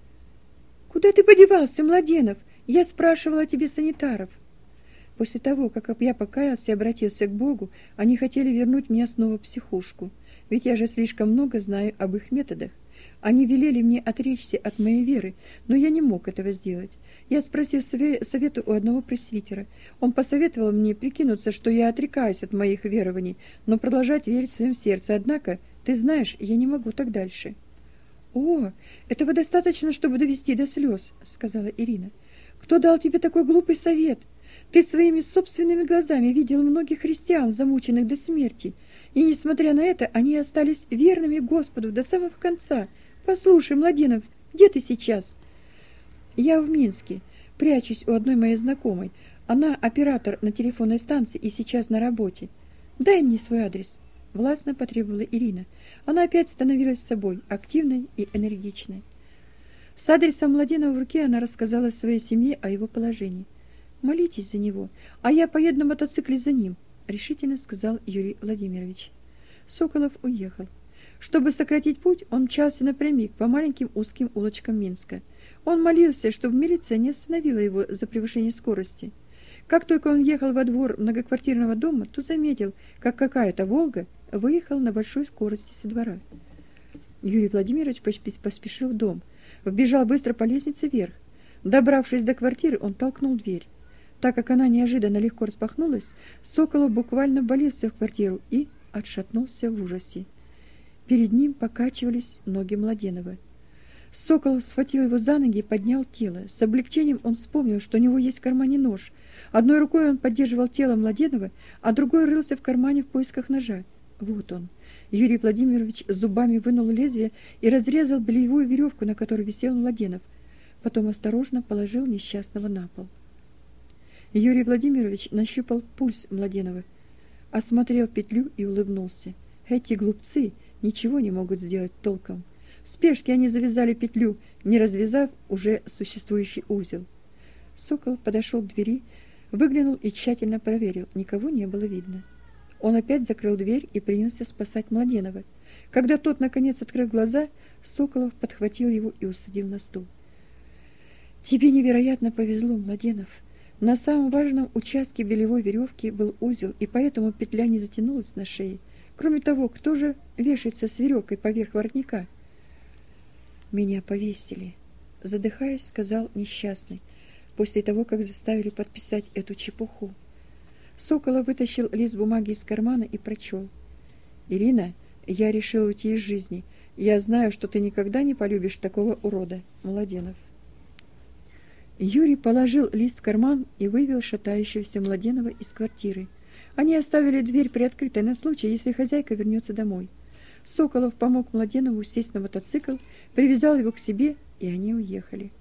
Куда ты подевался, Младенов? Я спрашивала о тебе санитаров. После того, как я покаялся и обратился к Богу, они хотели вернуть меня снова в психушку, ведь я же слишком много знаю об их методах. Они велели мне отречься от моей веры, но я не мог этого сделать. Я спросил совета у одного пресвитера. Он посоветовал мне прикинуться, что я отрекаюсь от моих верований, но продолжать верить в своем сердце. Однако, ты знаешь, я не могу так дальше. «О, этого достаточно, чтобы довести до слез», — сказала Ирина. «Кто дал тебе такой глупый совет? Ты своими собственными глазами видел многих христиан, замученных до смерти, и, несмотря на это, они остались верными Господу до самого конца. Послушай, Младенов, где ты сейчас?» «Я в Минске, прячусь у одной моей знакомой. Она оператор на телефонной станции и сейчас на работе. Дай мне свой адрес», — властно потребовала Ирина. Она опять становилась собой, активной и энергичной. С адресом Младенова в руке она рассказала своей семье о его положении. «Молитесь за него, а я поеду на мотоцикле за ним», — решительно сказал Юрий Владимирович. Соколов уехал. Чтобы сократить путь, он мчался напрямик по маленьким узким улочкам Минска. Он молился, чтобы милиция не остановила его за превышение скорости. Как только он ехал во двор многоквартирного дома, то заметил, как какая-то «Волга» выехала на большой скорости со двора. Юрий Владимирович поспешил в дом, вбежал быстро по лестнице вверх. Добравшись до квартиры, он толкнул дверь. Так как она неожиданно легко распахнулась, Соколов буквально ввалился в квартиру и отшатнулся в ужасе. Перед ним покачивались ноги Младенова. Соколов схватил его за ноги и поднял тело. С облегчением он вспомнил, что у него есть в кармане нож. Одной рукой он поддерживал тело Младенова, а другой рылся в кармане в поисках ножа. Вот он. Юрий Владимирович зубами вынул лезвие и разрезал бельевую веревку, на которой висел Младенов. Потом осторожно положил несчастного на пол. Юрий Владимирович нащупал пульс Младенова, осмотрел петлю и улыбнулся. Эти глупцы ничего не могут сделать толком. В спешке они завязали петлю, не развязав уже существующий узел. Сокол подошел к двери, выглянул и тщательно проверил. Никого не было видно. Он опять закрыл дверь и принялся спасать Младенова. Когда тот, наконец, открыл глаза, Соколов подхватил его и усадил на стул. «Тебе невероятно повезло, Младенов. На самом важном участке белевой веревки был узел, и поэтому петля не затянулась на шее. Кроме того, кто же вешается с веревкой поверх воротника?» «Меня повесили», — задыхаясь, сказал несчастный, после того, как заставили подписать эту чепуху. Соколов вытащил лист бумаги из кармана и прочел. «Ирина, я решил уйти из жизни. Я знаю, что ты никогда не полюбишь такого урода, Младенов». Юрий положил лист в карман и вывел шатающегося Младенова из квартиры. Они оставили дверь приоткрытой на случай, если хозяйка вернется домой. Соколов помог Младенову сесть на мотоцикл, привязал его к себе, и они уехали.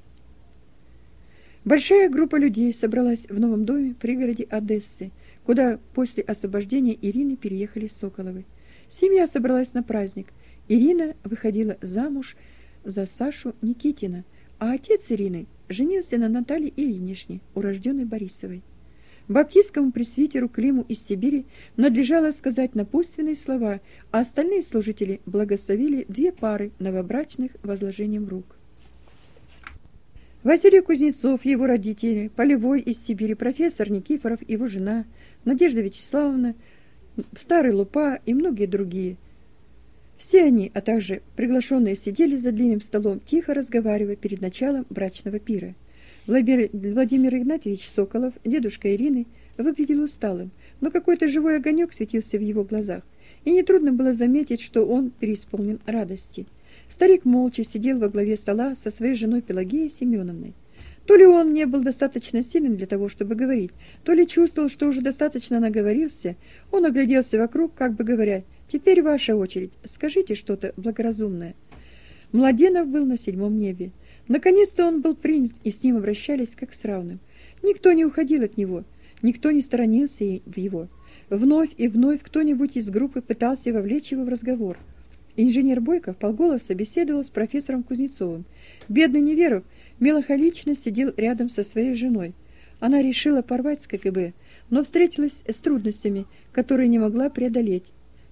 Большая группа людей собралась в новом доме в пригороде Одессы, куда после освобождения Ирины переехали Соколовы. Семья собралась на праздник. Ирина выходила замуж за Сашу Никитина, а отец Ирины женился на Наталье Ильиничне, урожденной Борисовой. Баптистскому пресвитеру Климу из Сибири надлежало сказать напутственные слова, а остальные служители благословили две пары новобрачных возложением рук. Василий Кузнецов, его родители, Полевой из Сибири, профессор Никифоров, его жена, Надежда Вячеславовна, Старый Лупа и многие другие. Все они, а также приглашенные, сидели за длинным столом, тихо разговаривая перед началом брачного пира. Владимир Игнатьевич Соколов, дедушка Ирины, выглядел усталым, но какой-то живой огонек светился в его глазах, и нетрудно было заметить, что он преисполнен радости. Старик молча сидел во главе стола со своей женой Пелагеей Семеновной. То ли он не был достаточно силен для того, чтобы говорить, то ли чувствовал, что уже достаточно наговорился, он огляделся вокруг, как бы говоря: «Теперь ваша очередь, скажите что-то благоразумное». Младенов был на 7-м небе. Наконец-то он был принят, и с ним обращались как с равным. Никто не уходил от него, никто не сторонился его. Вновь и вновь кто-нибудь из группы пытался вовлечь его в разговор. Инженер Бойко вполголоса беседовал с профессором Кузнецовым. Бедный Неверов меланхолично сидел рядом со своей женой. Она решила порвать с КГБ, но встретилась с трудностями, которые не могла преодолеть. В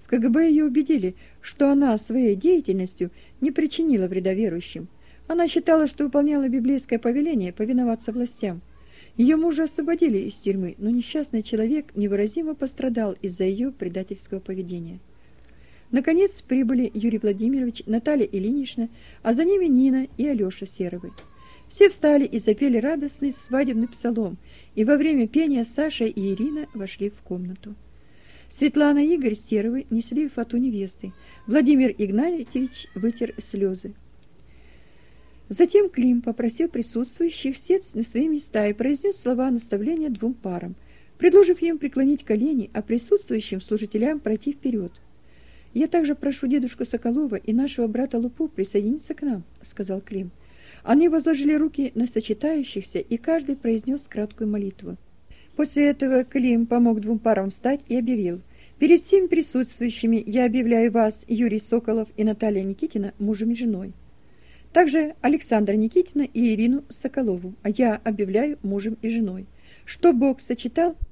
В КГБ ее убедили, что она своей деятельностью не причинила вреда верующим. Она считала, что выполняла библейское повеление повиноваться властям. Ее мужа освободили из тюрьмы, но несчастный человек невыразимо пострадал из-за ее предательского поведения. Наконец прибыли Юрий Владимирович, Наталья Ильинична, а за ними Нина и Алеша Серовы. Все встали и запели радостный свадебный псалом, и во время пения Саша и Ирина вошли в комнату. Светлана и Игорь Серовы несли фату невесты. Владимир Игнатьевич вытер слезы. Затем Клим попросил присутствующих сесть на свои места и произнес слова наставления двум парам, предложив им преклонить колени, а присутствующим служителям пройти вперед. «Я также прошу дедушку Соколова и нашего брата Лупу присоединиться к нам», — сказал Клим. Они возложили руки на сочетающихся, и каждый произнес краткую молитву. После этого Клим помог двум парам встать и объявил: «Перед всеми присутствующими я объявляю вас, Юрий Соколов и Наталья Никитина, мужем и женой. Также Александра Никитина и Ирину Соколову, а я объявляю мужем и женой. Что Бог сочетал,